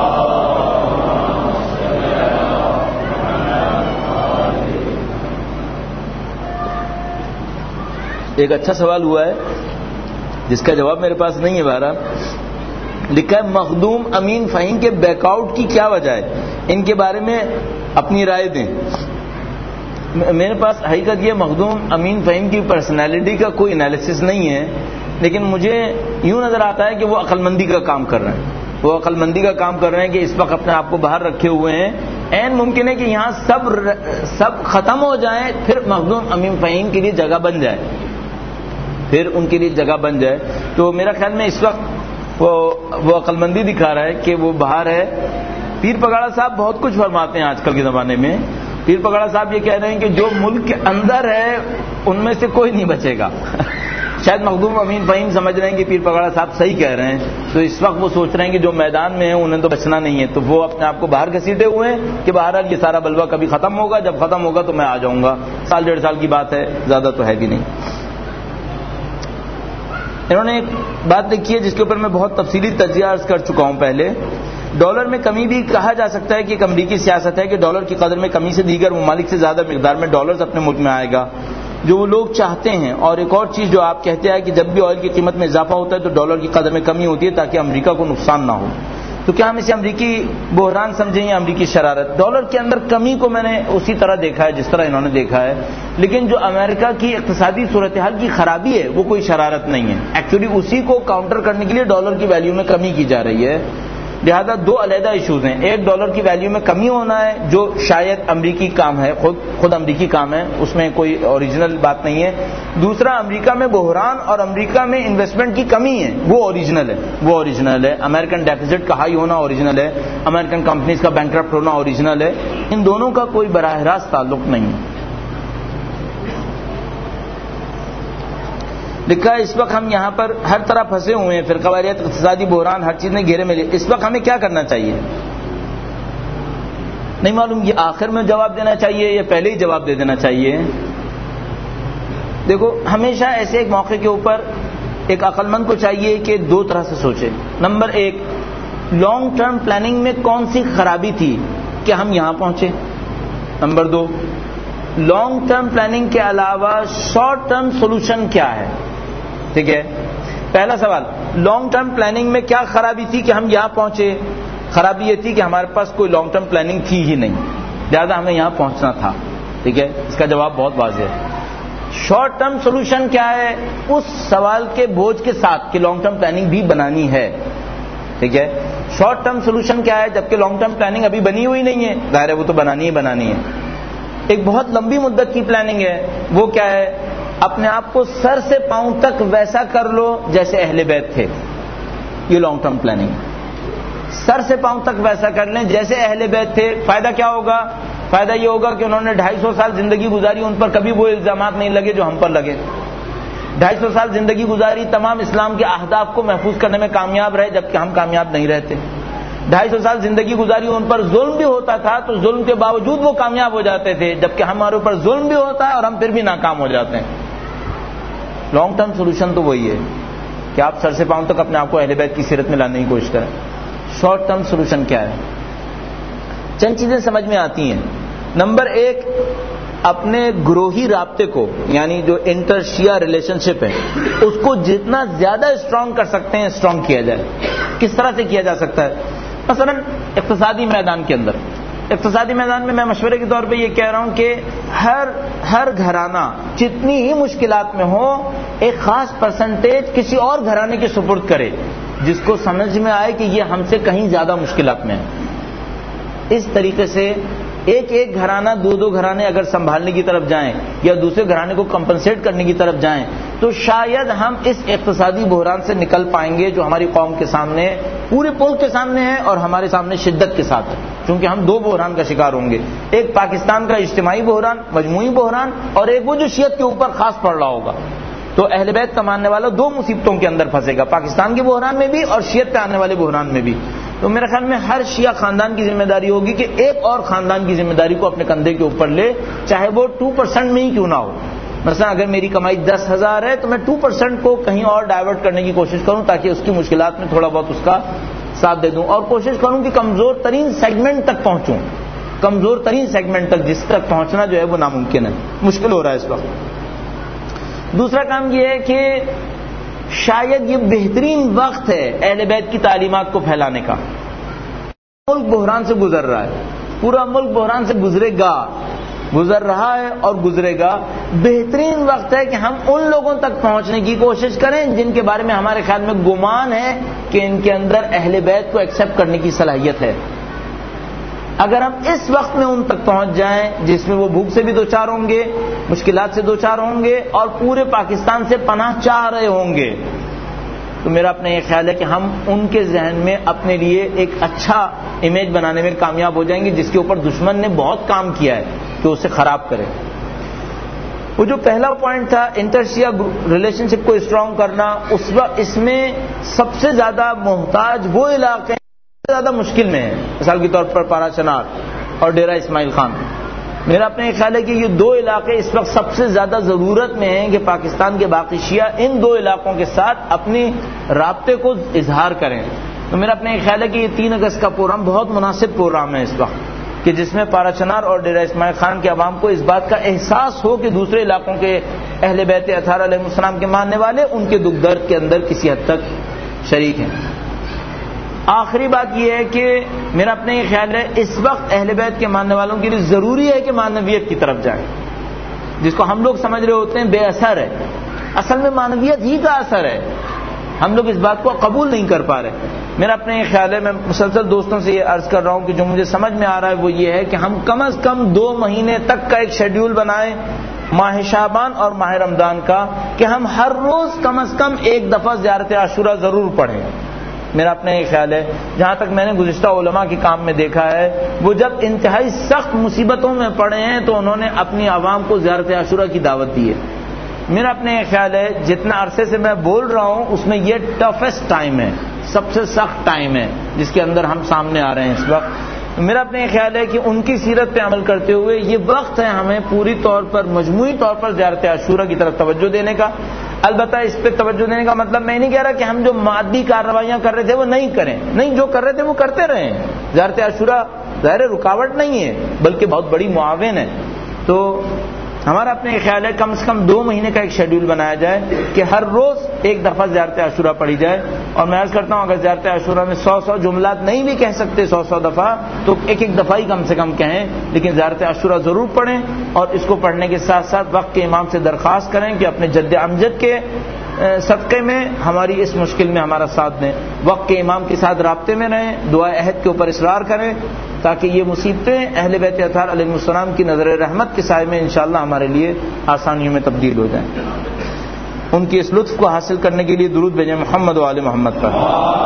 ایک اچھا سوال ہوا ہے جس کا جواب میرے پاس نہیں ہے. بہرحال لکھا ہے مخدوم امین فہیم کے بیک آؤٹ کی کیا وجہ ہے، ان کے بارے میں اپنی رائے دیں. میرے پاس حقیقت یہ مخدوم امین فہیم کی پرسنالٹی کا کوئی انالیسس نہیں ہے، لیکن مجھے یوں نظر آتا ہے کہ وہ عقل مندی کا کام کر رہے ہیں. وہ عقل مندی کا کام کر رہے ہیں کہ اس وقت اپنے آپ کو باہر رکھے ہوئے ہیں. عین ممکن ہے کہ یہاں سب ختم ہو جائیں، پھر مخدوم امین فہیم کے لیے جگہ بن جائے، پھر ان کے لیے جگہ بن جائے. تو میرا خیال میں اس وقت وہ عقل مندی دکھا رہا ہے کہ وہ باہر ہے. پیر پگاڑا صاحب بہت کچھ فرماتے ہیں آج کل کے زمانے میں. پیر پگاڑا صاحب یہ کہہ رہے ہیں کہ جو ملک کے اندر ہے ان میں سے کوئی نہیں بچے گا. شاید مخدوم امین فہیم سمجھ رہے ہیں کہ پیر پگاڑا صاحب صحیح کہہ رہے ہیں، تو اس وقت وہ سوچ رہے ہیں کہ جو میدان میں ہیں انہیں تو بچنا نہیں ہے، تو وہ اپنے آپ کو باہر گھسیٹے ہوئے ہیں کہ بہرحال یہ سارا بلوہ کبھی ختم ہوگا، جب ختم ہوگا تو میں آ جاؤں گا. سال ڈیڑھ سال کی بات ہے، زیادہ تو ہے بھی نہیں. انہوں نے ایک بات لکھی ہے جس کے اوپر میں بہت تفصیلی تجزیہ عرض کر چکا ہوں پہلے. ڈالر میں کمی بھی کہا جا سکتا ہے کہ ایک امریکی سیاست ہے کہ ڈالر کی قدر میں کمی سے دیگر ممالک سے زیادہ مقدار میں ڈالرز اپنے ملک میں آئے گا، جو وہ لوگ چاہتے ہیں. اور ایک اور چیز جو آپ کہتے ہیں کہ جب بھی آئل کی قیمت میں اضافہ ہوتا ہے تو ڈالر کی قدر میں کمی ہوتی ہے تاکہ امریکہ کو نقصان نہ ہو. تو کیا ہم اسے امریکی بحران سمجھیں یا امریکی شرارت؟ ڈالر کے اندر کمی کو میں نے اسی طرح دیکھا ہے جس طرح انہوں نے دیکھا ہے، لیکن جو امریکہ کی اقتصادی صورتحال کی خرابی ہے وہ کوئی شرارت نہیں ہے. ایکچولی اسی کو کاؤنٹر کرنے کے لیے ڈالر کی ویلیو میں کمی کی جا رہی ہے. لہذا دو علیحدہ ایشوز ہیں. ایک ڈالر کی ویلیو میں کمی ہونا ہے جو شاید امریکی کام ہے، خود امریکی کام ہے، اس میں کوئی اوریجنل بات نہیں ہے. دوسرا امریکہ میں بحران اور امریکہ میں انویسٹمنٹ کی کمی ہے، وہ اوریجنل ہے. امریکن ڈیفیسٹ کا ہائی ہونا اوریجنل ہے، امریکن کمپنیز کا بینکرپٹ ہونا اوریجنل ہے. ان دونوں کا کوئی براہ راست تعلق نہیں ہے. لکھا ہے اس وقت ہم یہاں پر ہر طرح پھنسے ہوئے ہیں، فرقہ واریت، اقتصادی بحران، ہر چیز نے گھیرے میں لے. اس وقت ہمیں کیا کرنا چاہیے؟ نہیں معلوم یہ آخر میں جواب دینا چاہیے یا پہلے ہی جواب دے دینا چاہیے. دیکھو ہمیشہ ایسے ایک موقع کے اوپر ایک عقل مند کو چاہیے کہ دو طرح سے سوچے. نمبر ایک، لانگ ٹرم پلاننگ میں کون سی خرابی تھی کہ ہم یہاں پہنچے. نمبر دو، لانگ ٹرم پلاننگ کے علاوہ شارٹ ٹرم سولوشن کیا ہے. ٹھیک ہے، پہلا سوال، لانگ ٹرم پلاننگ میں کیا خرابی تھی کہ ہم یہاں پہنچے؟ خرابی یہ تھی کہ ہمارے پاس کوئی لانگ ٹرم پلاننگ تھی ہی نہیں، لہذا ہمیں یہاں پہنچنا تھا. ٹھیک ہے، اس کا جواب بہت واضح ہے. شارٹ ٹرم سولوشن کیا ہے؟ اس سوال کے بوجھ کے ساتھ کہ لانگ ٹرم پلاننگ بھی بنانی ہے. ٹھیک ہے، شارٹ ٹرم سولوشن کیا ہے جبکہ لانگ ٹرم پلاننگ ابھی بنی ہوئی نہیں ہے؟ ظاہر ہے وہ تو بنانی ہے. ایک بہت لمبی مدت کی پلاننگ ہے، وہ کیا ہے؟ اپنے آپ کو سر سے پاؤں تک ویسا کر لو جیسے اہل بیت تھے. یہ لانگ ٹرم پلاننگ، سر سے پاؤں تک ویسا کر لیں جیسے اہل بیت تھے. فائدہ کیا ہوگا؟ فائدہ یہ ہوگا کہ انہوں نے 250 سال زندگی گزاری، ان پر کبھی وہ الزامات نہیں لگے جو ہم پر لگے. 250 سال زندگی گزاری، تمام اسلام کے اہداف کو محفوظ کرنے میں کامیاب رہے جبکہ ہم کامیاب نہیں رہتے. 250 سال زندگی گزاری، ان پر ظلم بھی ہوتا تھا تو ظلم کے باوجود وہ کامیاب ہو جاتے تھے جبکہ ہمارے اوپر ظلم بھی ہوتا ہے اور ہم پھر بھی ناکام ہو جاتے ہیں. لانگ ٹرم سولوشن تو وہی ہے کہ آپ سر سے پاؤں تک اپنے آپ کو اہل بیت کی سیرت میں لانے کی کوشش کریں. شارٹ ٹرم سولوشن کیا ہے؟ چند چیزیں سمجھ میں آتی ہیں. نمبر ایک، اپنے گروہی رابطے کو، یعنی جو انٹر شیعہ ریلیشن شپ ہے، اس کو جتنا زیادہ اسٹرانگ کر سکتے ہیں اسٹرانگ کیا جائے. کس طرح سے کیا جا سکتا ہے؟ مثلا اقتصادی میدان کے اندر، اقتصادی میدان میں مشورے کے طور پہ یہ کہہ رہا ہوں کہ ہر گھرانہ جتنی ہی مشکلات میں ہو ایک خاص پرسنٹیج کسی اور گھرانے کے سپرد کرے جس کو سمجھ میں آئے کہ یہ ہم سے کہیں زیادہ مشکلات میں ہے. اس طریقے سے ایک ایک گھرانہ دو دو گھرانے اگر سنبھالنے کی طرف جائیں یا دوسرے گھرانے کو کمپنسیٹ کرنے کی طرف جائیں تو شاید ہم اس اقتصادی بحران سے نکل پائیں گے جو ہماری قوم کے سامنے پورے ملک کے سامنے ہے اور ہمارے سامنے شدت کے ساتھ ہے، کیونکہ ہم دو بحران کا شکار ہوں گے، ایک پاکستان کا اجتماعی بحران، مجموعی بحران، اور ایک وہ جو شیعت کے اوپر خاص پڑ رہا ہوگا۔ تو اہل بیت کا ماننے والا دو مصیبتوں کے اندر پھنسے گا، پاکستان کے بحران میں بھی اور شیعت پہ آنے والے بحران میں بھی۔ تو میرے خیال میں ہر شیعہ خاندان کی ذمہ داری ہوگی کہ ایک اور خاندان کی ذمہ داری کو اپنے کندھے کے اوپر لے، چاہے وہ 2% میں ہی کیوں نہ ہو۔ مثلا اگر میری کمائی 10,000 ہے تو میں 2% کو کہیں اور ڈائیورٹ کرنے کی کوشش کروں تاکہ اس کی مشکلات میں تھوڑا بہت اس کا ساتھ دے دوں، اور کوشش کروں کہ کمزور ترین سیگمنٹ تک پہنچوں، کمزور ترین سیگمنٹ تک جس تک پہنچنا جو ہے وہ ناممکن ہے، مشکل ہو رہا ہے اس وقت۔ دوسرا کام یہ ہے کہ شاید یہ بہترین وقت ہے اہل بیت کی تعلیمات کو پھیلانے کا۔ ملک بحران سے گزر رہا ہے، پورا ملک بحران سے گزرے گا، گزر رہا ہے اور گزرے گا۔ بہترین وقت ہے کہ ہم ان لوگوں تک پہنچنے کی کوشش کریں جن کے بارے میں ہمارے خیال میں گمان ہے کہ ان کے اندر اہل بیت کو ایکسپٹ کرنے کی صلاحیت ہے۔ اگر ہم اس وقت میں ان تک پہنچ جائیں جس میں وہ بھوک سے بھی دوچار ہوں گے، مشکلات سے دوچار ہوں گے اور پورے پاکستان سے پناہ چاہ رہے ہوں گے، تو میرا اپنا یہ خیال ہے کہ ہم ان کے ذہن میں اپنے لیے ایک اچھا امیج بنانے میں کامیاب ہو جائیں گے جس کے اوپر دشمن نے بہت کام کیا ہے کہ اسے خراب کرے۔ وہ جو پہلا پوائنٹ تھا انٹر شیعہ ریلیشن شپ کو اسٹرانگ کرنا، اس میں سب سے زیادہ محتاج وہ علاقے زیادہ مشکل میں ہیں، مثال کے طور پر پارا چنار اور ڈیرہ اسماعیل خان۔ میرا اپنا یہ خیال ہے کہ یہ دو علاقے اس وقت سب سے زیادہ ضرورت میں ہیں کہ پاکستان کے باقی شیعہ ان دو علاقوں کے ساتھ اپنی رابطے کو اظہار کریں۔ تو میرا اپنا یہ خیال ہے کہ یہ 3 اگست کا پروگرام بہت مناسب پروگرام ہے اس وقت، کہ جس میں پارا چنار اور ڈیرہ اسماعیل خان کے عوام کو اس بات کا احساس ہو کہ دوسرے علاقوں کے اہل بیت اطہار علیہ السلام کے ماننے والے ان کے دکھ درد کے اندر کسی حد تک شریک ہیں۔ آخری بات یہ ہے کہ میرا اپنا یہ خیال ہے اس وقت اہل بیت کے ماننے والوں کے لیے ضروری ہے کہ معنویت کی طرف جائیں، جس کو ہم لوگ سمجھ رہے ہوتے ہیں بے اثر ہے، اصل میں معنویت ہی کا اثر ہے، ہم لوگ اس بات کو قبول نہیں کر پا رہے۔ میرا اپنا یہ خیال ہے، میں مسلسل دوستوں سے یہ عرض کر رہا ہوں کہ جو مجھے سمجھ میں آ رہا ہے وہ یہ ہے کہ ہم کم از کم 2 مہینے تک کا ایک شیڈیول بنائیں ماہ شعبان اور ماہ رمضان کا، کہ ہم ہر روز کم از کم ایک دفعہ زیارت عاشورہ ضرور پڑھیں۔ میرا اپنا یہ خیال ہے، جہاں تک میں نے گزشتہ علماء کے کام میں دیکھا ہے، وہ جب انتہائی سخت مصیبتوں میں پڑے ہیں تو انہوں نے اپنی عوام کو زیارت عاشورہ کی دعوت دی ہے۔ میرا اپنا یہ خیال ہے جتنا عرصے سے میں بول رہا ہوں اس میں یہ ٹفسٹ ٹائم ہے، سب سے سخت ٹائم ہے جس کے اندر ہم سامنے آ رہے ہیں اس وقت۔ میرا اپنا یہ خیال ہے کہ ان کی سیرت پہ عمل کرتے ہوئے یہ وقت ہے ہمیں پوری طور پر مجموعی طور پر زیارت عاشورہ کی طرف توجہ دینے کا۔ البتہ اس پہ توجہ دینے کا مطلب میں نہیں کہہ رہا کہ ہم جو مادی کارروائیاں کر رہے تھے وہ نہیں کریں، نہیں، جو کر رہے تھے وہ کرتے رہیں۔ زیارت عاشورہ ظاہر رکاوٹ نہیں ہے بلکہ بہت بڑی معاون ہے۔ تو ہمارا اپنا یہ خیال ہے کم سے کم 2 مہینے کا ایک شیڈیول بنایا جائے کہ ہر روز ایک دفعہ زیارت عاشورہ پڑھی جائے، اور میں عرض کرتا ہوں اگر زیارت عاشورہ میں 100 جملات نہیں بھی کہہ سکتے 100 دفعہ تو ایک دفعہ ہی کم سے کم کہیں، لیکن زیارت عاشورہ ضرور پڑھیں، اور اس کو پڑھنے کے ساتھ ساتھ وقت کے امام سے درخواست کریں کہ اپنے جد امجد کے صدقے میں ہماری اس مشکل میں ہمارا ساتھ دیں، وقت کے امام کے ساتھ رابطے میں رہیں، دعا عہد کے اوپر اصرار کریں تاکہ یہ مصیبتیں اہل بیت اطہار علیہ السلام کی نظر رحمت کے سائے میں انشاءاللہ ہمارے لیے آسانیوں میں تبدیل ہو جائیں۔ ان کی اس لطف کو حاصل کرنے کے لیے درود بھیجیں محمد و آل محمد پر۔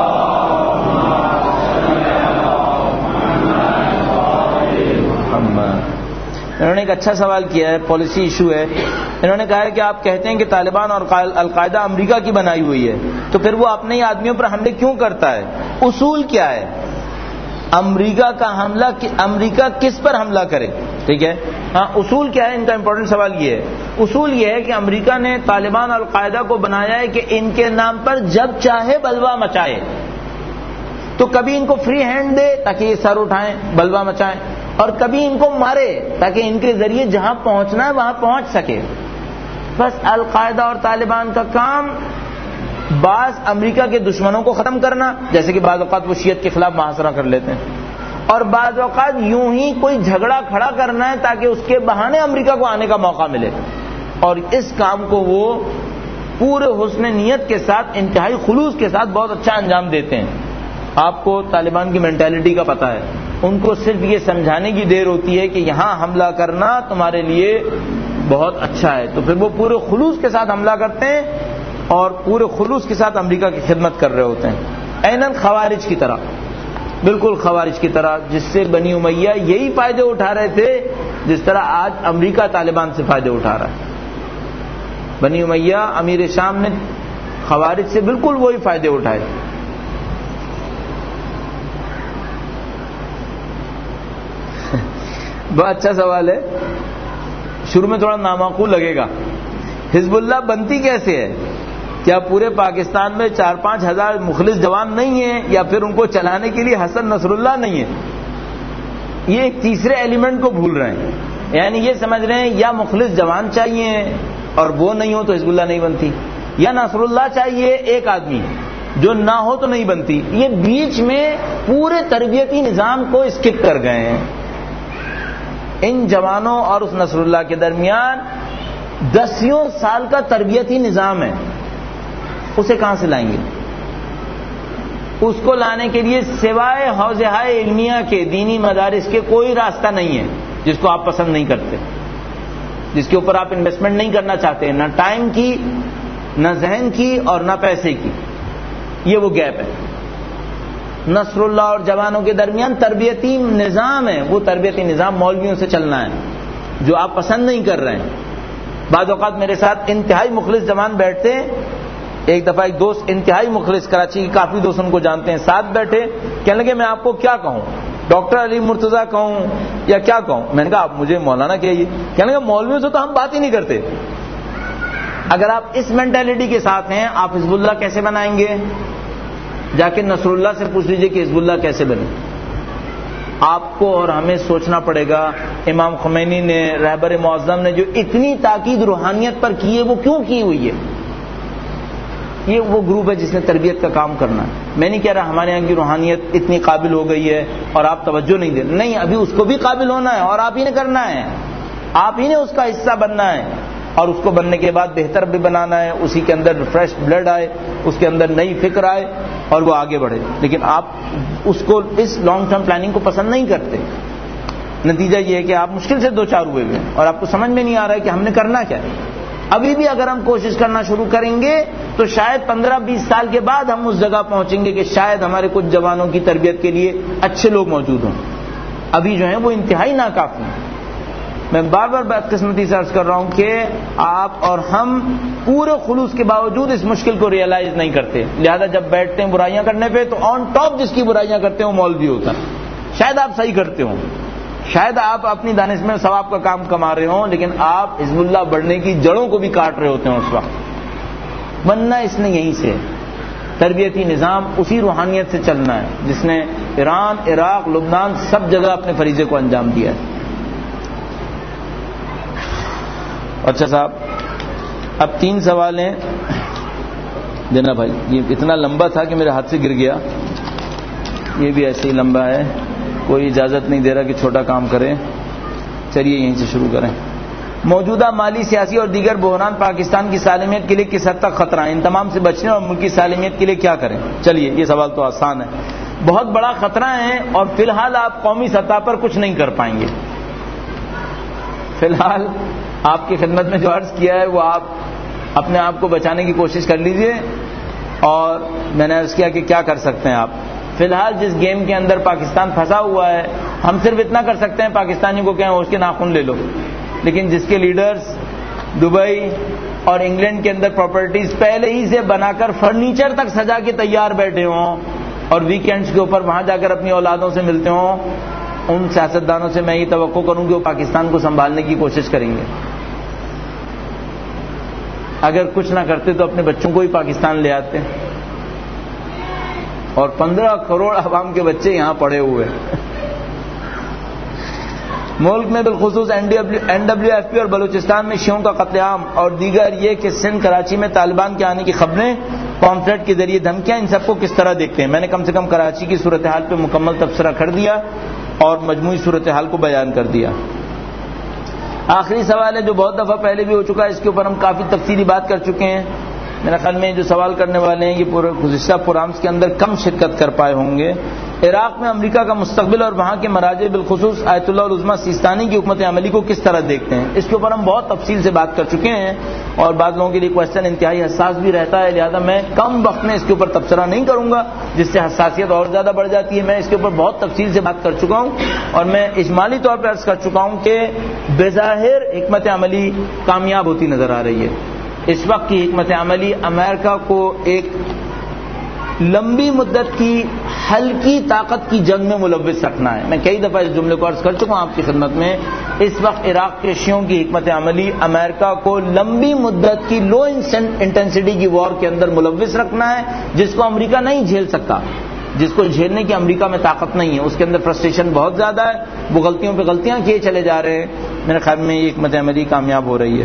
انہوں نے ایک اچھا سوال کیا ہے، پالیسی ایشو ہے۔ انہوں نے کہا ہے کہ آپ کہتے ہیں کہ طالبان اور القاعدہ امریکہ کی بنائی ہوئی ہے، تو پھر وہ اپنے ہی آدمیوں پر حملے کیوں کرتا ہے؟ اصول کیا ہے؟ امریکہ کا حملہ، امریکہ کس پر حملہ کرے؟ ٹھیک ہے، ہاں، اصول کیا ہے؟ ان کا امپورٹنٹ سوال یہ ہے۔ اصول یہ ہے کہ امریکہ نے طالبان اور القاعدہ کو بنایا ہے کہ ان کے نام پر جب چاہے بلوا مچائے، تو کبھی ان کو فری ہینڈ دے تاکہ یہ سر اٹھائیں بلوا مچائیں، اور کبھی ان کو مارے تاکہ ان کے ذریعے جہاں پہنچنا ہے وہاں پہنچ سکے۔ بس القاعدہ اور طالبان کا کام بعض امریکہ کے دشمنوں کو ختم کرنا، جیسے کہ بعض اوقات وہ شیعت کے خلاف محاصرہ کر لیتے ہیں، اور بعض اوقات یوں ہی کوئی جھگڑا کھڑا کرنا ہے تاکہ اس کے بہانے امریکہ کو آنے کا موقع ملے، اور اس کام کو وہ پورے حسن نیت کے ساتھ، انتہائی خلوص کے ساتھ بہت اچھا انجام دیتے ہیں۔ آپ کو طالبان کی مینٹیلٹی کا پتہ ہے، ان کو صرف یہ سمجھانے کی دیر ہوتی ہے کہ یہاں حملہ کرنا تمہارے لیے بہت اچھا ہے، تو پھر وہ پورے خلوص کے ساتھ حملہ کرتے ہیں اور پورے خلوص کے ساتھ امریکہ کی خدمت کر رہے ہوتے ہیں، عیناً خوارج کی طرح، بالکل خوارج کی طرح، جس سے بنی امیہ یہی فائدے اٹھا رہے تھے جس طرح آج امریکہ طالبان سے فائدے اٹھا رہا ہے۔ بنی امیہ امیر شام نے خوارج سے بالکل وہی فائدے اٹھائے۔ بہت اچھا سوال ہے، شروع میں تھوڑا نامعقول لگے گا۔ حزب اللہ بنتی کیسے ہے؟ کیا پورے پاکستان میں 4-5 ہزار مخلص جوان نہیں ہیں، یا پھر ان کو چلانے کے لیے حسن نصر اللہ نہیں ہے؟ یہ ایک تیسرے ایلیمنٹ کو بھول رہے ہیں، یعنی یہ سمجھ رہے ہیں یا مخلص جوان چاہیے اور وہ نہیں ہو تو حزب اللہ نہیں بنتی، یا نصر اللہ چاہیے ایک آدمی جو نہ ہو تو نہیں بنتی۔ یہ بیچ میں پورے تربیتی نظام کو اسکپ کر گئے ہیں۔ ان جوانوں اور اس نصر اللہ کے درمیان 10 سال کا تربیتی نظام ہے، اسے کہاں سے لائیں گے؟ اس کو لانے کے لیے سوائے حوزہ علمیہ کے، دینی مدارس کے، کوئی راستہ نہیں ہے جس کو آپ پسند نہیں کرتے، جس کے اوپر آپ انویسٹمنٹ نہیں کرنا چاہتے، نہ ٹائم کی، نہ ذہن کی، اور نہ پیسے کی۔ یہ وہ گیپ ہے۔ نصر اللہ اور جوانوں کے درمیان تربیتی نظام ہے، وہ تربیتی نظام مولویوں سے چلنا ہے جو آپ پسند نہیں کر رہے ہیں۔ بعض اوقات میرے ساتھ انتہائی مخلص جوان بیٹھتے ہیں، ایک دفعہ ایک دوست انتہائی مخلص، کراچی کے کافی دوست ان کو جانتے ہیں، ساتھ بیٹھے، کہنے لگے میں آپ کو کیا کہوں، ڈاکٹر علی مرتضیٰ کہوں یا کیا کہوں؟ میں نے کہا آپ مجھے مولانا کہیے۔ کہنے لگے مولویوں سے تو ہم بات ہی نہیں کرتے۔ اگر آپ اس مینٹلٹی کے ساتھ ہیں، آپ حزب اللہ کیسے بنائیں گے؟ جا کے نصر اللہ سے پوچھ لیجئے کہ حزب اللہ کیسے بنے۔ آپ کو اور ہمیں سوچنا پڑے گا، امام خمینی نے، رہبر معظم نے جو اتنی تاکید روحانیت پر کی ہے وہ کیوں کی ہوئی ہے؟ یہ وہ گروپ ہے جس نے تربیت کا کام کرنا ہے۔ میں نہیں کہہ رہا ہمارے یہاں کی روحانیت اتنی قابل ہو گئی ہے اور آپ توجہ نہیں دیں، نہیں، ابھی اس کو بھی قابل ہونا ہے اور آپ ہی نے کرنا ہے، آپ ہی نے اس کا حصہ بننا ہے، اور اس کو بننے کے بعد بہتر بھی بنانا ہے، اسی کے اندر فریش بلڈ آئے، اس کے اندر نئی فکر آئے اور وہ آگے بڑھے۔ لیکن آپ اس کو، اس لانگ ٹرم پلاننگ کو پسند نہیں کرتے، نتیجہ یہ ہے کہ آپ مشکل سے 2-4 ہوئے ہیں اور آپ کو سمجھ میں نہیں آ رہا ہے کہ ہم نے کرنا کیا ہے۔ ابھی بھی اگر ہم کوشش کرنا شروع کریں گے تو شاید 15-20 سال کے بعد ہم اس جگہ پہنچیں گے کہ شاید ہمارے کچھ جوانوں کی تربیت کے لیے اچھے لوگ موجود ہوں۔ ابھی جو ہیں وہ انتہائی ناکافی ہیں۔ میں بار بار بدقسمتی سے عرض کر رہا ہوں کہ آپ اور ہم پورے خلوص کے باوجود اس مشکل کو ریئلائز نہیں کرتے، لہذا جب بیٹھتے ہیں برائیاں کرنے پہ تو آن ٹاپ جس کی برائیاں کرتے ہیں وہ مولوی ہوتا ہے۔ شاید آپ صحیح کرتے ہوں، شاید آپ اپنی دانش میں ثواب کا کام کما رہے ہوں، لیکن آپ حزب اللہ بڑھنے کی جڑوں کو بھی کاٹ رہے ہوتے ہیں اس وقت۔ بننا اس نے یہیں سے، تربیتی نظام اسی روحانیت سے چلنا ہے جس نے ایران، عراق، لبنان سب جگہ اپنے فریضے کو انجام دیا ہے۔ اچھا صاحب، اب 3 سوال ہیں دینا بھائی، یہ اتنا لمبا تھا کہ میرے ہاتھ سے گر گیا، یہ بھی ایسے ہی لمبا ہے، کوئی اجازت نہیں دے رہا کہ چھوٹا کام کریں۔ چلیے یہیں سے شروع کریں۔ موجودہ مالی، سیاسی اور دیگر بحران پاکستان کی سالمیت کے لیے کس حد تک خطرہ ہے؟ ان تمام سے بچنے اور ملک کی سالمیت کے لیے کیا کریں؟ چلیے یہ سوال تو آسان ہے، بہت بڑا خطرہ ہے اور فی الحال آپ قومی سطح پر کچھ نہیں کر پائیں گے۔ فی الحال آپ کی خدمت میں جو عرض کیا ہے وہ آپ اپنے آپ کو بچانے کی کوشش کر لیجئے، اور میں نے عرض کیا کہ کیا کر سکتے ہیں آپ۔ فی الحال جس گیم کے اندر پاکستان پھنسا ہوا ہے، ہم صرف اتنا کر سکتے ہیں پاکستانی کو کہیں اس کے ناخن لے لو، لیکن جس کے لیڈرز دبئی اور انگلینڈ کے اندر پراپرٹیز پہلے ہی سے بنا کر فرنیچر تک سجا کے تیار بیٹھے ہوں اور ویکینڈز کے اوپر وہاں جا کر اپنی اولادوں سے ملتے ہوں، ان سیاستدانوں سے میں یہ توقع کروں کہ وہ پاکستان کو سنبھالنے کی کوشش کریں گے۔ اگر کچھ نہ کرتے تو اپنے بچوں کو ہی پاکستان لے آتے، اور 15 کروڑ عوام کے بچے یہاں پڑے ہوئے۔ ملک میں بالخصوص NWFP اور بلوچستان میں شیعوں کا قتل عام اور دیگر یہ کہ سندھ، کراچی میں طالبان کے آنے کی خبریں، پامفلیٹ کے ذریعے دھمکیاں، ان سب کو کس طرح دیکھتے ہیں؟ میں نے کم سے کم کراچی کی صورتحال پہ مکمل تبصرہ کر دیا اور مجموعی صورتحال کو بیان کر دیا۔ آخری سوال ہے جو بہت دفعہ پہلے بھی ہو چکا ہے، اس کے اوپر ہم کافی تفصیلی بات کر چکے ہیں۔ میرے خیال میں جو سوال کرنے والے ہیں یہ پورے گزشتہ پروگرامز کے اندر کم شرکت کر پائے ہوں گے. عراق میں امریکہ کا مستقبل اور وہاں کے مراجع بالخصوص آیت اللہ العظمیٰ سیستانی کی حکمت عملی کو کس طرح دیکھتے ہیں؟ اس کے اوپر ہم بہت تفصیل سے بات کر چکے ہیں اور بعض لوگوں کے لیے کوشچن انتہائی حساس بھی رہتا ہے، لہذا میں کم وقت میں اس کے اوپر تبصرہ نہیں کروں گا جس سے حساسیت اور زیادہ بڑھ جاتی ہے. میں اس کے اوپر بہت تفصیل سے بات کر چکا ہوں اور میں اجمالی طور پر عرض کر چکا ہوں کہ بظاہر حکمت عملی کامیاب ہوتی نظر آ رہی ہے. اس وقت کی حکمت عملی امریکہ کو ایک لمبی مدت کی ہلکی طاقت کی جنگ میں ملوث رکھنا ہے. میں کئی دفعہ اس جملے کو عرض کر چکا ہوں آپ کی خدمت میں. اس وقت عراق کے شیعوں کی حکمت عملی امریکہ کو لمبی مدت کی لو انٹینسٹی کی وار کے اندر ملوث رکھنا ہے جس کو امریکہ نہیں جھیل سکتا، جس کو جھیلنے کی امریکہ میں طاقت نہیں ہے. اس کے اندر فرسٹریشن بہت زیادہ ہے، وہ غلطیوں پہ غلطیاں کیے چلے جا رہے ہیں. میرے خیال میں یہ حکمت عملی کامیاب ہو رہی ہے.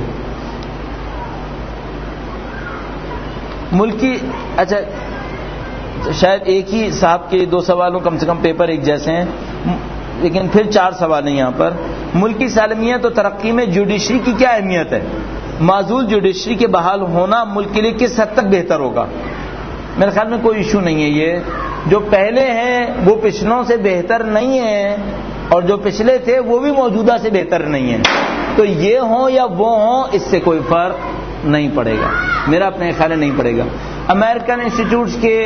ملکی اچھا شاید ایک ہی صاحب کے دو سوالوں کم سے کم پیپر ایک جیسے ہیں لیکن پھر 4 سوال ہیں یہاں پر. ملکی سالمیت و ترقی میں جوڈیشری کی کیا اہمیت ہے؟ معزول جوڈیشری کے بحال ہونا ملک کے لیے کس حد تک بہتر ہوگا؟ میرے خیال میں کوئی ایشو نہیں ہے. یہ جو پہلے ہیں وہ پچھلوں سے بہتر نہیں ہیں اور جو پچھلے تھے وہ بھی موجودہ سے بہتر نہیں ہیں. تو یہ ہوں یا وہ ہوں اس سے کوئی فرق نہیں پڑے گا. میرا اپنے خیال نہیں پڑے گا. امریکن انسٹیٹیوٹس کے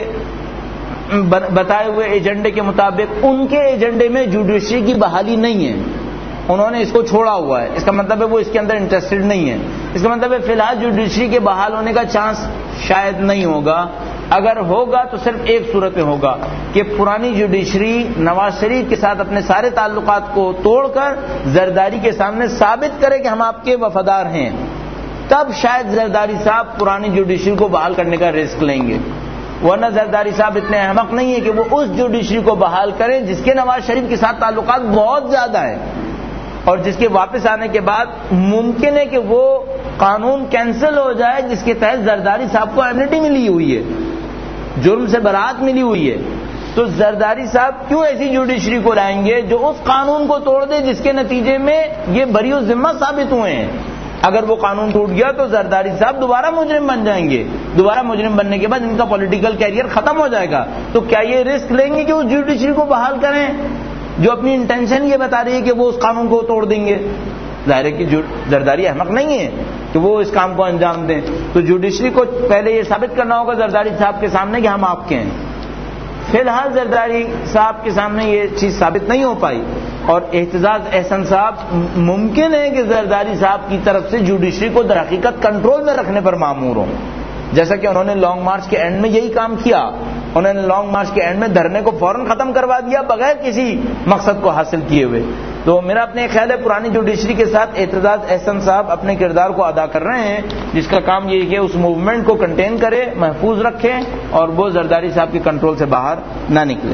بتائے ہوئے ایجنڈے کے مطابق ان کے ایجنڈے میں جوڈیشری کی بحالی نہیں ہے. انہوں نے اس کو چھوڑا ہوا ہے. اس کا مطلب ہے وہ اس کے اندر انٹرسٹڈ نہیں ہے. اس کا مطلب ہے فی الحال جوڈیشری کے بحال ہونے کا چانس شاید نہیں ہوگا. اگر ہوگا تو صرف ایک صورت میں ہوگا کہ پرانی جوڈیشری نواز شریف کے ساتھ اپنے سارے تعلقات کو توڑ کر زرداری کے سامنے ثابت کرے کہ ہم آپ کے وفادار ہیں. تب شاید زرداری صاحب پرانی جوڈیشری کو بحال کرنے کا رسک لیں گے. ورنہ زرداری صاحب اتنے احمق نہیں ہے کہ وہ اس جوڈیشری کو بحال کریں جس کے نواز شریف کے ساتھ تعلقات بہت زیادہ ہیں اور جس کے واپس آنے کے بعد ممکن ہے کہ وہ قانون کینسل ہو جائے جس کے تحت زرداری صاحب کو ایمنسٹی ملی ہوئی ہے، جرم سے برات ملی ہوئی ہے. تو زرداری صاحب کیوں ایسی جوڈیشری کو لائیں گے جو اس قانون کو توڑ دے جس کے نتیجے میں یہ بری و ذمہ ثابت ہوئے ہیں؟ اگر وہ قانون ٹوٹ گیا تو زرداری صاحب دوبارہ مجرم بن جائیں گے. دوبارہ مجرم بننے کے بعد ان کا پولیٹیکل کیریئر ختم ہو جائے گا. تو کیا یہ رسک لیں گے کہ اس جوڈیشری کو بحال کریں جو اپنی انٹینشن یہ بتا رہی ہے کہ وہ اس قانون کو توڑ دیں گے؟ ظاہر ہے کہ زرداری احمق نہیں ہے کہ وہ اس کام کو انجام دیں. تو جوڈیشری کو پہلے یہ ثابت کرنا ہوگا زرداری صاحب کے سامنے کہ ہم آپ کے ہیں. فی الحال زرداری صاحب کے سامنے یہ چیز ثابت نہیں ہو پائی اور اعتزاز احسن صاحب ممکن ہے کہ زرداری صاحب کی طرف سے جوڈیشری کو در حقیقت کنٹرول میں رکھنے پر مامور ہوں، جیسا کہ انہوں نے لانگ مارچ کے اینڈ میں یہی کام کیا. انہوں نے لانگ مارچ کے اینڈ میں دھرنے کو فوراً ختم کروا دیا بغیر کسی مقصد کو حاصل کیے ہوئے. تو میرا اپنے خیال ہے پرانی جوڈیشری کے ساتھ اعتزاز احسن صاحب اپنے کردار کو ادا کر رہے ہیں جس کا کام یہ ہے کہ اس موومنٹ کو کنٹین کرے، محفوظ رکھے اور وہ زرداری صاحب کے کنٹرول سے باہر نہ نکلے.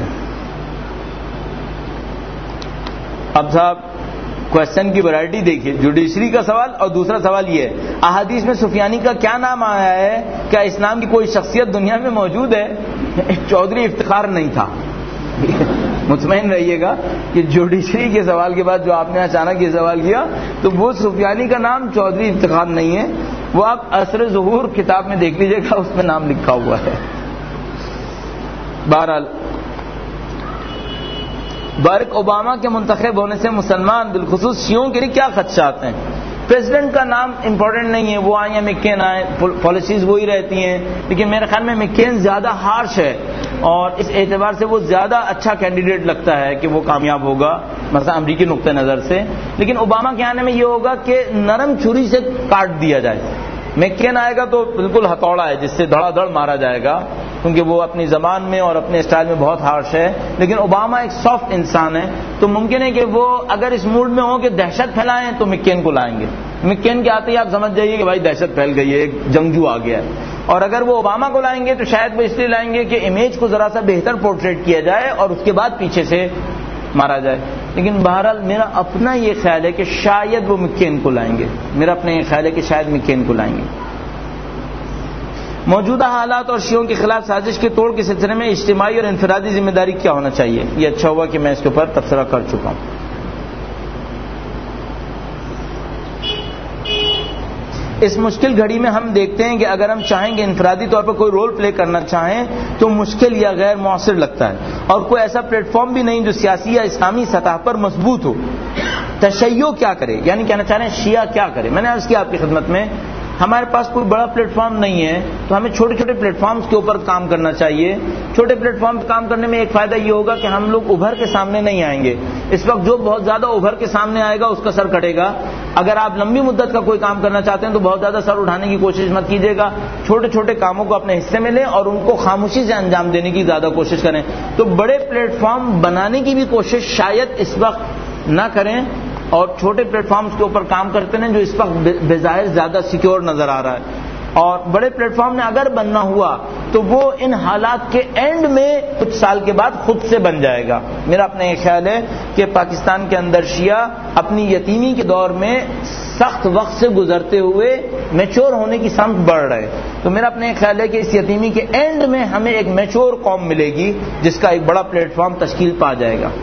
اب صاحب کوشچن کی ورائٹی دیکھیے. جوڈیشری کا سوال اور دوسرا سوال یہ ہے احادیث میں سفیانی کا کیا نام آیا ہے؟ کیا اسلام کی کوئی شخصیت دنیا میں موجود ہے؟ چودھری افتخار نہیں تھا. مطمئن رہیے گا کہ جوڈیشری کے سوال کے بعد جو آپ نے اچانک یہ سوال کیا تو وہ سفیانی کا نام چودھری افتخار نہیں ہے. وہ آپ عصر ظہور کتاب میں دیکھ لیجیے گا، اس میں نام لکھا ہوا ہے. بہرحال باراک اوباما کے منتخب ہونے سے مسلمان بالخصوص شیعوں کے لیے کیا خدشات ہیں؟ پریزیڈنٹ کا نام امپورٹنٹ نہیں ہے، وہ آئیں یا مکین آئیں، پالیسیز وہی رہتی ہیں. لیکن میرے خیال میں مکین زیادہ ہارش ہے اور اس اعتبار سے وہ زیادہ اچھا کینڈیڈیٹ لگتا ہے کہ وہ کامیاب ہوگا مثلا امریکی نقطہ نظر سے. لیکن اوباما کے آنے میں یہ ہوگا کہ نرم چھری سے کاٹ دیا جائے. مکین آئے گا تو بالکل ہتھوڑا ہے جس سے دھڑا دھڑ مارا جائے گا کیونکہ وہ اپنی زبان میں اور اپنے اسٹائل میں بہت ہارش ہے. لیکن اوباما ایک سافٹ انسان ہے تو ممکن ہے کہ وہ اگر اس موڈ میں ہوں کہ دہشت پھیلائیں تو مکین کو لائیں گے. مکین کے آتے ہی آپ سمجھ جائیے کہ بھائی دہشت پھیل گئی ہے، ایک جنگجو آ گیا ہے. اور اگر وہ اوباما کو لائیں گے تو شاید وہ اس لیے لائیں گے کہ امیج کو ذرا سا بہتر پورٹریٹ کیا جائے اور اس کے بعد پیچھے سے مارا جائے. لیکن بہرحال میرا اپنا یہ خیال ہے کہ شاید وہ مکین کو لائیں گے. میرا اپنا یہ خیال ہے کہ شاید مکین کو لائیں گے. موجودہ حالات اور شیعوں کے خلاف سازش کے توڑ کے سلسلے میں اجتماعی اور انفرادی ذمہ داری کیا ہونا چاہیے؟ یہ اچھا ہوا کہ میں اس کے اوپر تبصرہ کر چکا ہوں. اس مشکل گھڑی میں ہم دیکھتے ہیں کہ اگر ہم چاہیں کہ انفرادی طور پر کوئی رول پلے کرنا چاہیں تو مشکل یا غیر مؤثر لگتا ہے، اور کوئی ایسا پلیٹ فارم بھی نہیں جو سیاسی یا اسلامی سطح پر مضبوط ہو۔ تشیع کیا کرے، یعنی کہنا چاہ رہے ہیں شیعہ کیا کرے۔ میں نے عرض کیا آپ کی خدمت میں، ہمارے پاس کوئی بڑا پلیٹ فارم نہیں ہے تو ہمیں چھوٹے چھوٹے پلیٹ فارمز کے اوپر کام کرنا چاہیے۔ چھوٹے پلیٹ فارم پہ کام کرنے میں ایک فائدہ یہ ہوگا کہ ہم لوگ ابھر کے سامنے نہیں آئیں گے۔ اس وقت جو بہت زیادہ ابھر کے سامنے آئے گا اس کا سر کٹے گا۔ اگر آپ لمبی مدت کا کوئی کام کرنا چاہتے ہیں تو بہت زیادہ سر اٹھانے کی کوشش مت کیجیے گا، چھوٹے چھوٹے کاموں کو اپنے حصے میں لیں اور ان کو خاموشی سے انجام دینے کی زیادہ کوشش کریں۔ تو بڑے پلیٹ فارم بنانے کی بھی کوشش شاید اس وقت نہ کریں، اور چھوٹے پلیٹ فارمز کے اوپر کام کرتے ہیں جو اس وقت بظاہر زیادہ سیکیور نظر آ رہا ہے۔ اور بڑے پلیٹ فارم میں اگر بننا ہوا تو وہ ان حالات کے اینڈ میں کچھ سال کے بعد خود سے بن جائے گا۔ میرا اپنا یہ خیال ہے کہ پاکستان کے اندر شیعہ اپنی یتیمی کے دور میں سخت وقت سے گزرتے ہوئے میچور ہونے کی سمت بڑھ رہے، تو میرا اپنا یہ خیال ہے کہ اس یتیمی کے اینڈ میں ہمیں ایک میچور قوم ملے گی جس کا ایک بڑا پلیٹ فارم تشکیل پا جائے گا۔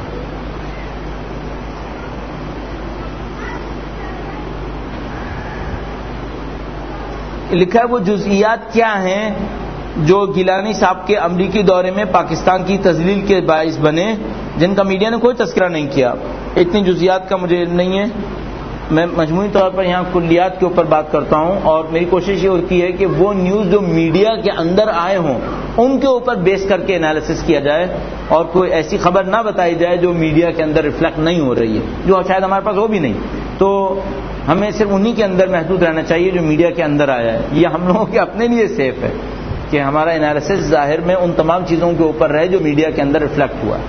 لکھا ہے وہ جزئیات کیا ہیں جو گیلانی صاحب کے امریکی دورے میں پاکستان کی تذلیل کے باعث بنے، جن کا میڈیا نے کوئی تذکرہ نہیں کیا۔ اتنی جزئیات کا مجھے نہیں ہے، میں مجموعی طور پر یہاں کلیات کے اوپر بات کرتا ہوں، اور میری کوشش یہ ہوتی ہے کہ وہ نیوز جو میڈیا کے اندر آئے ہوں ان کے اوپر بیس کر کے انالیسس کیا جائے، اور کوئی ایسی خبر نہ بتائی جائے جو میڈیا کے اندر ریفلیکٹ نہیں ہو رہی ہے، جو شاید ہمارے پاس ہو بھی نہیں۔ تو ہمیں صرف انہی کے اندر محدود رہنا چاہیے جو میڈیا کے اندر آیا ہے۔ یہ ہم لوگوں کے اپنے لیے سیف ہے کہ ہمارا انالیسس ظاہر میں ان تمام چیزوں کے اوپر رہے جو میڈیا کے اندر ریفلیکٹ ہوا ہے۔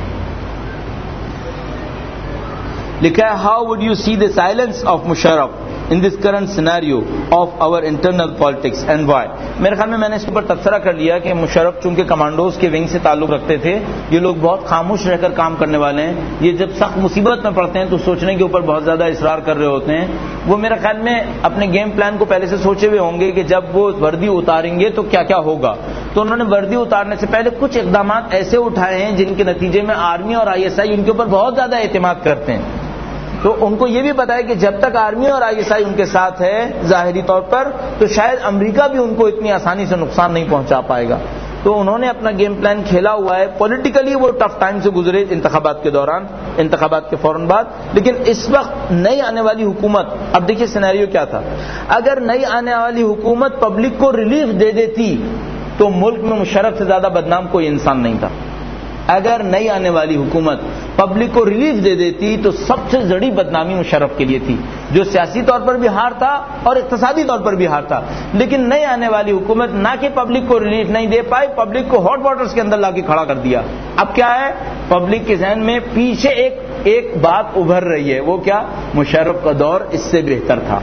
لکھا ہے how would you see the silence of Musharraf in this current scenario of our internal politics and why۔ میرے خیال میں نے اس پر تبصرہ کر لیا کہ مشرف چونکہ کمانڈوز کے ونگ سے تعلق رکھتے تھے، یہ لوگ بہت خاموش رہ کر کام کرنے والے ہیں، یہ جب سخت مصیبت میں پڑتے ہیں تو سوچنے کے اوپر بہت زیادہ اصرار کر رہے ہوتے ہیں۔ وہ میرے خیال میں اپنے گیم پلان کو پہلے سے سوچے ہوئے ہوں گے کہ جب وہ وردی اتاریں گے تو کیا کیا ہوگا، تو انہوں نے وردی اتارنے سے پہلے کچھ اقدامات ایسے اٹھائے ہیں جن کے نتیجے میں آرمی اور آئی ایس آئی ان کے اوپر بہت زیادہ اعتماد کرتے ہیں۔ تو ان کو یہ بھی پتا ہے کہ جب تک آرمی اور آئی ایس آئی ان کے ساتھ ہے ظاہری طور پر تو شاید امریکہ بھی ان کو اتنی آسانی سے نقصان نہیں پہنچا پائے گا، تو انہوں نے اپنا گیم پلان کھیلا ہوا ہے۔ پولیٹیکلی وہ ٹف ٹائم سے گزرے انتخابات کے دوران، انتخابات کے فوراً بعد، لیکن اس وقت نئی آنے والی حکومت، اب دیکھیے سینیریو کیا تھا، اگر نئی آنے والی حکومت پبلک کو ریلیف دے دیتی تو ملک میں مشرف سے زیادہ بدنام کوئی انسان نہیں تھا۔ اگر نئی آنے والی حکومت پبلک کو ریلیف دے دیتی تو سب سے بڑی بدنامی مشرف کے لیے تھی، جو سیاسی طور پر بھی ہار تھا اور اقتصادی طور پر بھی ہار تھا۔ لیکن نئی آنے والی حکومت نہ کہ پبلک کو ریلیف نہیں دے پائی، پبلک کو ہاٹ واٹرز کے اندر لا کے کھڑا کر دیا۔ اب کیا ہے، پبلک کے ذہن میں پیچھے ایک بات ابھر رہی ہے، وہ کیا، مشرف کا دور اس سے بہتر تھا۔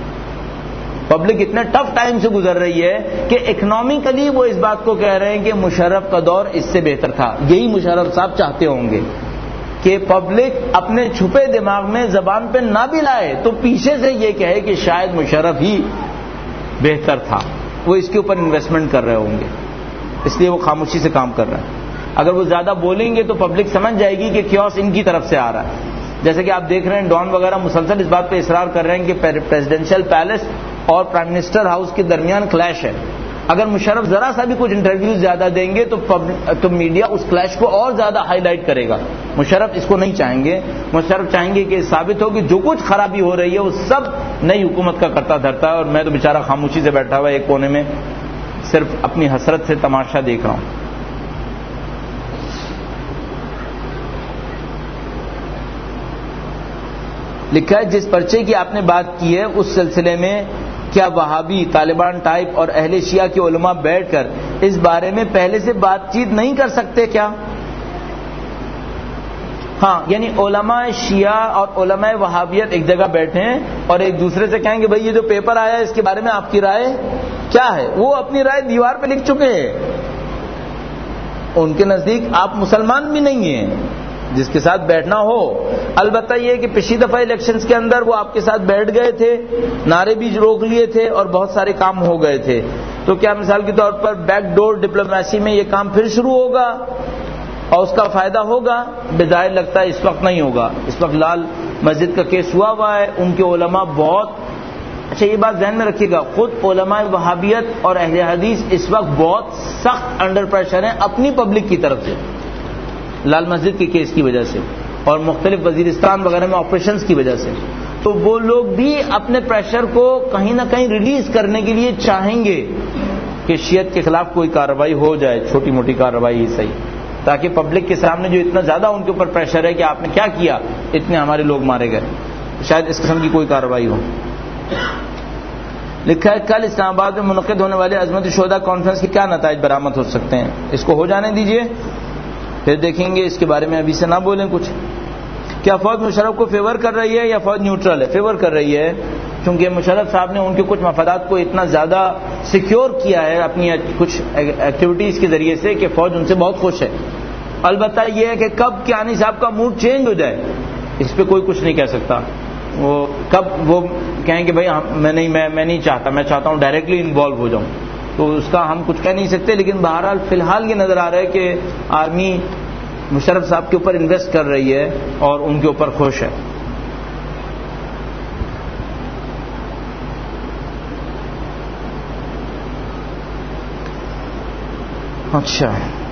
پبلک اتنے ٹف ٹائم سے گزر رہی ہے کہ اکنامکلی وہ اس بات کو کہہ رہے ہیں کہ مشرف کا دور اس سے بہتر تھا۔ یہی مشرف صاحب چاہتے ہوں گے کہ پبلک اپنے چھپے دماغ میں زبان پہ نہ بھی لائے تو پیچھے سے یہ کہے کہ شاید مشرف ہی بہتر تھا۔ وہ اس کے اوپر انویسٹمنٹ کر رہے ہوں گے، اس لیے وہ خاموشی سے کام کر رہے ہیں۔ اگر وہ زیادہ بولیں گے تو پبلک سمجھ جائے گی کہ کیوس ان کی طرف سے آ رہا ہے۔ جیسے کہ آپ دیکھ رہے ہیں ڈان وغیرہ مسلسل اس بات پہ اصرار کر رہے ہیں کہ پریزیڈینشیل پیلس اور پرائم منسٹر ہاؤس کے درمیان کلیش ہے۔ اگر مشرف ذرا سا بھی کچھ انٹرویوز زیادہ دیں گے تو میڈیا اس کلیش کو اور زیادہ ہائی لائٹ کرے گا۔ مشرف اس کو نہیں چاہیں گے، مشرف چاہیں گے کہ ثابت ہو کہ جو کچھ خرابی ہو رہی ہے وہ سب نئی حکومت کا کرتا دھرتا ہے، اور میں تو بیچارہ خاموشی سے بیٹھا ہوا ایک کونے میں صرف اپنی حسرت سے تماشا دیکھ رہا ہوں۔ لکھا ہے جس پرچے کی آپ نے بات کی ہے اس سلسلے میں کیا وہابی، طالبان ٹائپ اور اہل شیعہ کے علماء بیٹھ کر اس بارے میں پہلے سے بات چیت نہیں کر سکتے کیا؟ ہاں، یعنی علماء شیعہ اور علماء وہابیت ایک جگہ بیٹھیں اور ایک دوسرے سے کہیں کہ بھئی یہ جو پیپر آیا ہے اس کے بارے میں آپ کی رائے کیا ہے؟ وہ اپنی رائے دیوار پہ لکھ چکے ہیں۔ ان کے نزدیک آپ مسلمان بھی نہیں ہیں جس کے ساتھ بیٹھنا ہو۔ البتہ یہ کہ پچھلی دفعہ الیکشنز کے اندر وہ آپ کے ساتھ بیٹھ گئے تھے، نعرے بھی روک لیے تھے اور بہت سارے کام ہو گئے تھے، تو کیا مثال کے طور پر بیک ڈور ڈپلومیسی میں یہ کام پھر شروع ہوگا اور اس کا فائدہ ہوگا؟ بظاہر لگتا ہے اس وقت نہیں ہوگا۔ اس وقت لال مسجد کا کیس ہوا ہے، ان کے علماء بہت اچھا یہ بات ذہن میں رکھیے گا، خود علماء وہابیت اور اہل حدیث اس وقت بہت سخت انڈر پریشر ہیں اپنی پبلک کی طرف سے، لال مسجد کے کیس کی وجہ سے اور مختلف وزیرستان وغیرہ میں آپریشنز کی وجہ سے، تو وہ لوگ بھی اپنے پریشر کو کہیں نہ کہیں ریلیز کرنے کے لیے چاہیں گے کہ شیعت کے خلاف کوئی کارروائی ہو جائے، چھوٹی موٹی کارروائی ہی صحیح، تاکہ پبلک کے سامنے جو اتنا زیادہ ان کے اوپر پریشر ہے کہ آپ نے کیا کیا، اتنے ہمارے لوگ مارے گئے، شاید اس قسم کی کوئی کارروائی ہو۔ لکھا ہے کل اسلام آباد میں منعقد ہونے والے عظمت الشہداء کانفرنس کے کیا نتائج برآمد ہو سکتے ہیں، اس کو ہو جانے دیجئے پھر دیکھیں گے، اس کے بارے میں ابھی سے نہ بولیں کچھ۔ کیا فوج مشرف کو فیور کر رہی ہے یا فوج نیوٹرل ہے؟ فیور کر رہی ہے، کیونکہ مشرف صاحب نے ان کے کچھ مفادات کو اتنا زیادہ سیکیور کیا ہے اپنی کچھ ایکٹیویٹیز کے ذریعے سے کہ فوج ان سے بہت خوش ہے۔ البتہ یہ ہے کہ کب کیانی صاحب کا موڈ چینج ہو جائے اس پہ کوئی کچھ نہیں کہہ سکتا، وہ کب وہ کہیں کہ بھائی میں نہیں چاہتا، میں چاہتا ہوں ڈائریکٹلی انوالو ہو جاؤں، تو اس کا ہم کچھ کہہ نہیں سکتے، لیکن بہرحال فی الحال یہ نظر آ رہا ہے کہ آرمی مشرف صاحب کے اوپر انویسٹ کر رہی ہے اور ان کے اوپر خوش ہے۔ اچھا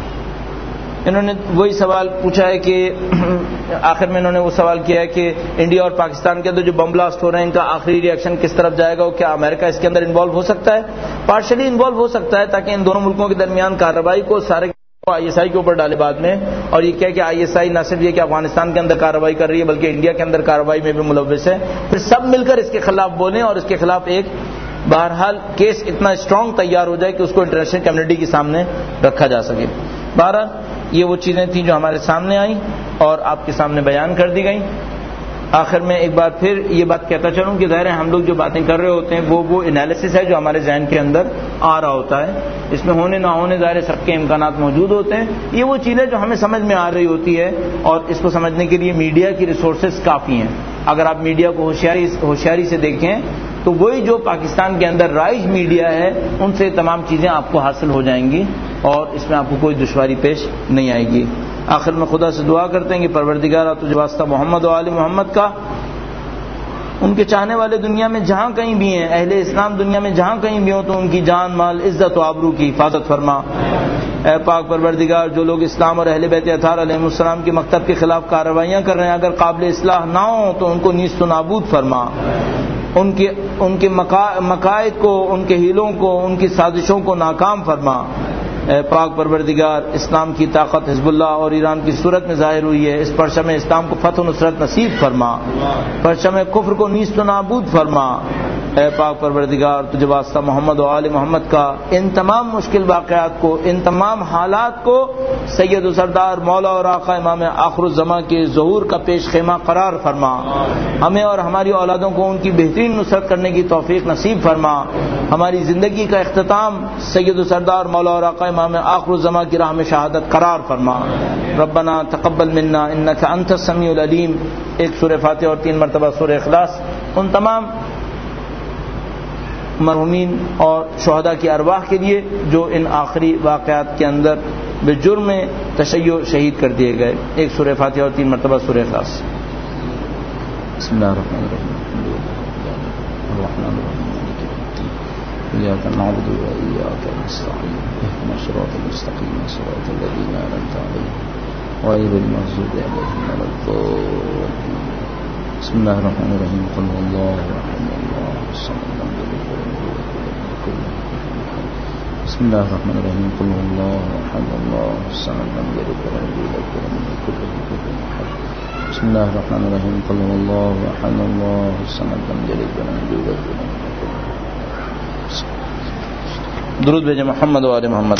انہوں نے وہی سوال پوچھا ہے کہ آخر میں انہوں نے وہ سوال کیا ہے کہ انڈیا اور پاکستان کے اندر جو بم بلاسٹ ہو رہے ہیں ان کا آخری ریئیکشن کس طرف جائے گا، اور کیا امریکہ اس کے اندر انوالو ہو سکتا ہے؟ پارشلی انوالو ہو سکتا ہے، تاکہ ان دونوں ملکوں کے درمیان کارروائی کو سارے آئی ایس آئی کے اوپر ڈالے بعد میں، اور یہ کہہ کہ آئی ایس آئی نہ صرف یہ کہ افغانستان کے اندر کارروائی کر رہی ہے بلکہ انڈیا کے اندر کارروائی میں بھی ملوث ہے، پھر سب مل کر اس کے خلاف بولیں اور اس کے خلاف ایک بہرحال کیس اتنا اسٹرانگ تیار ہو جائے کہ اس کو انٹرنیشنل کمیونٹی کے سامنے رکھا جا سکے۔ بہرحال یہ وہ چیزیں تھیں جو ہمارے سامنے آئیں اور آپ کے سامنے بیان کر دی گئیں۔ آخر میں ایک بار پھر یہ بات کہتا چلوں کہ ظاہر ہے ہم لوگ جو باتیں کر رہے ہوتے ہیں وہ انالیسس ہے جو ہمارے ذہن کے اندر آ رہا ہوتا ہے، اس میں ہونے نہ ہونے ظاہر سب کے امکانات موجود ہوتے ہیں، یہ وہ چیزیں جو ہمیں سمجھ میں آ رہی ہوتی ہے، اور اس کو سمجھنے کے لیے میڈیا کی ریسورسز کافی ہیں۔ اگر آپ میڈیا کو ہوشیاری سے دیکھیں تو وہی جو پاکستان کے اندر رائج میڈیا ہے ان سے تمام چیزیں آپ کو حاصل ہو جائیں گی اور اس میں آپ کو کوئی دشواری پیش نہیں آئے گی۔ آخر میں خدا سے دعا کرتے ہیں کہ پروردگارا تجھے واسطہ محمد و آل محمد کا، ان کے چاہنے والے دنیا میں جہاں کہیں بھی ہیں، اہل اسلام دنیا میں جہاں کہیں بھی ہوں تو ان کی جان مال عزت و آبرو کی حفاظت فرما۔ اے پاک پروردگار جو لوگ اسلام اور اہل بیت اطہار علیہ السلام کے مکتب کے خلاف کارروائیاں کر رہے ہیں، اگر قابل اصلاح نہ ہوں تو ان کو نیست و نابود فرما، ان کے مقاصد کو، ان کے ہیلوں کو، ان کی سازشوں کو ناکام فرما۔ اے پاک پروردگار اسلام کی طاقت حزب اللہ اور ایران کی صورت میں ظاہر ہوئی ہے، اس پرچم اسلام کو فتح و نصرت نصیب فرما، پرچم کفر کو نیست و نابود فرما۔ اے پاک پروردگار تجھے واسطہ محمد و آل محمد کا ان تمام مشکل واقعات کو، ان تمام حالات کو سید و سردار مولا اور آقا امام آخر الزماں کے ظہور کا پیش خیمہ قرار فرما، ہمیں اور ہماری اولادوں کو ان کی بہترین نصرت کرنے کی توفیق نصیب فرما، ہماری زندگی کا اختتام سید و سردار مولا اور آقا امام آخر الزماں کی راہ میں شہادت قرار فرما۔ ربنا تقبل منا انک انت السمیع العلیم، ایک سورہ فاتحہ اور 3 مرتبہ سورہ اخلاص ان تمام مرحومین اور شہداء کی ارواح کے لیے جو ان آخری واقعات کے اندر بے جرم تشیع شہید کر دیے گئے، ایک سورہ فاتحہ اور 3 مرتبہ سورہ اخلاص۔ بسم اللہ الرحمن الرحیم، الرحمن الرحیم، إياك نعبد وإياك نستعين، اهدنا الصراط المستقيم صراط الذين أنعمت عليهم غير المغضوب عليهم ولا الضالين۔ بسم الله الرحمن الرحيم، قل هو الله أحد الله الصمد لم يلد ولم يولد ولم يكن له كفوا أحد۔ بسم الله الرحمن الرحيم، قل هو الله أحد الله الصمد لم يلد ولم يولد ولم يكن له كفوا أحد۔ بسم الله الرحمن الرحيم، قل هو الله أحد الله الصمد لم يلد ولم يولد ولم يكن له۔ درود بھیجیں محمد و آل محمد۔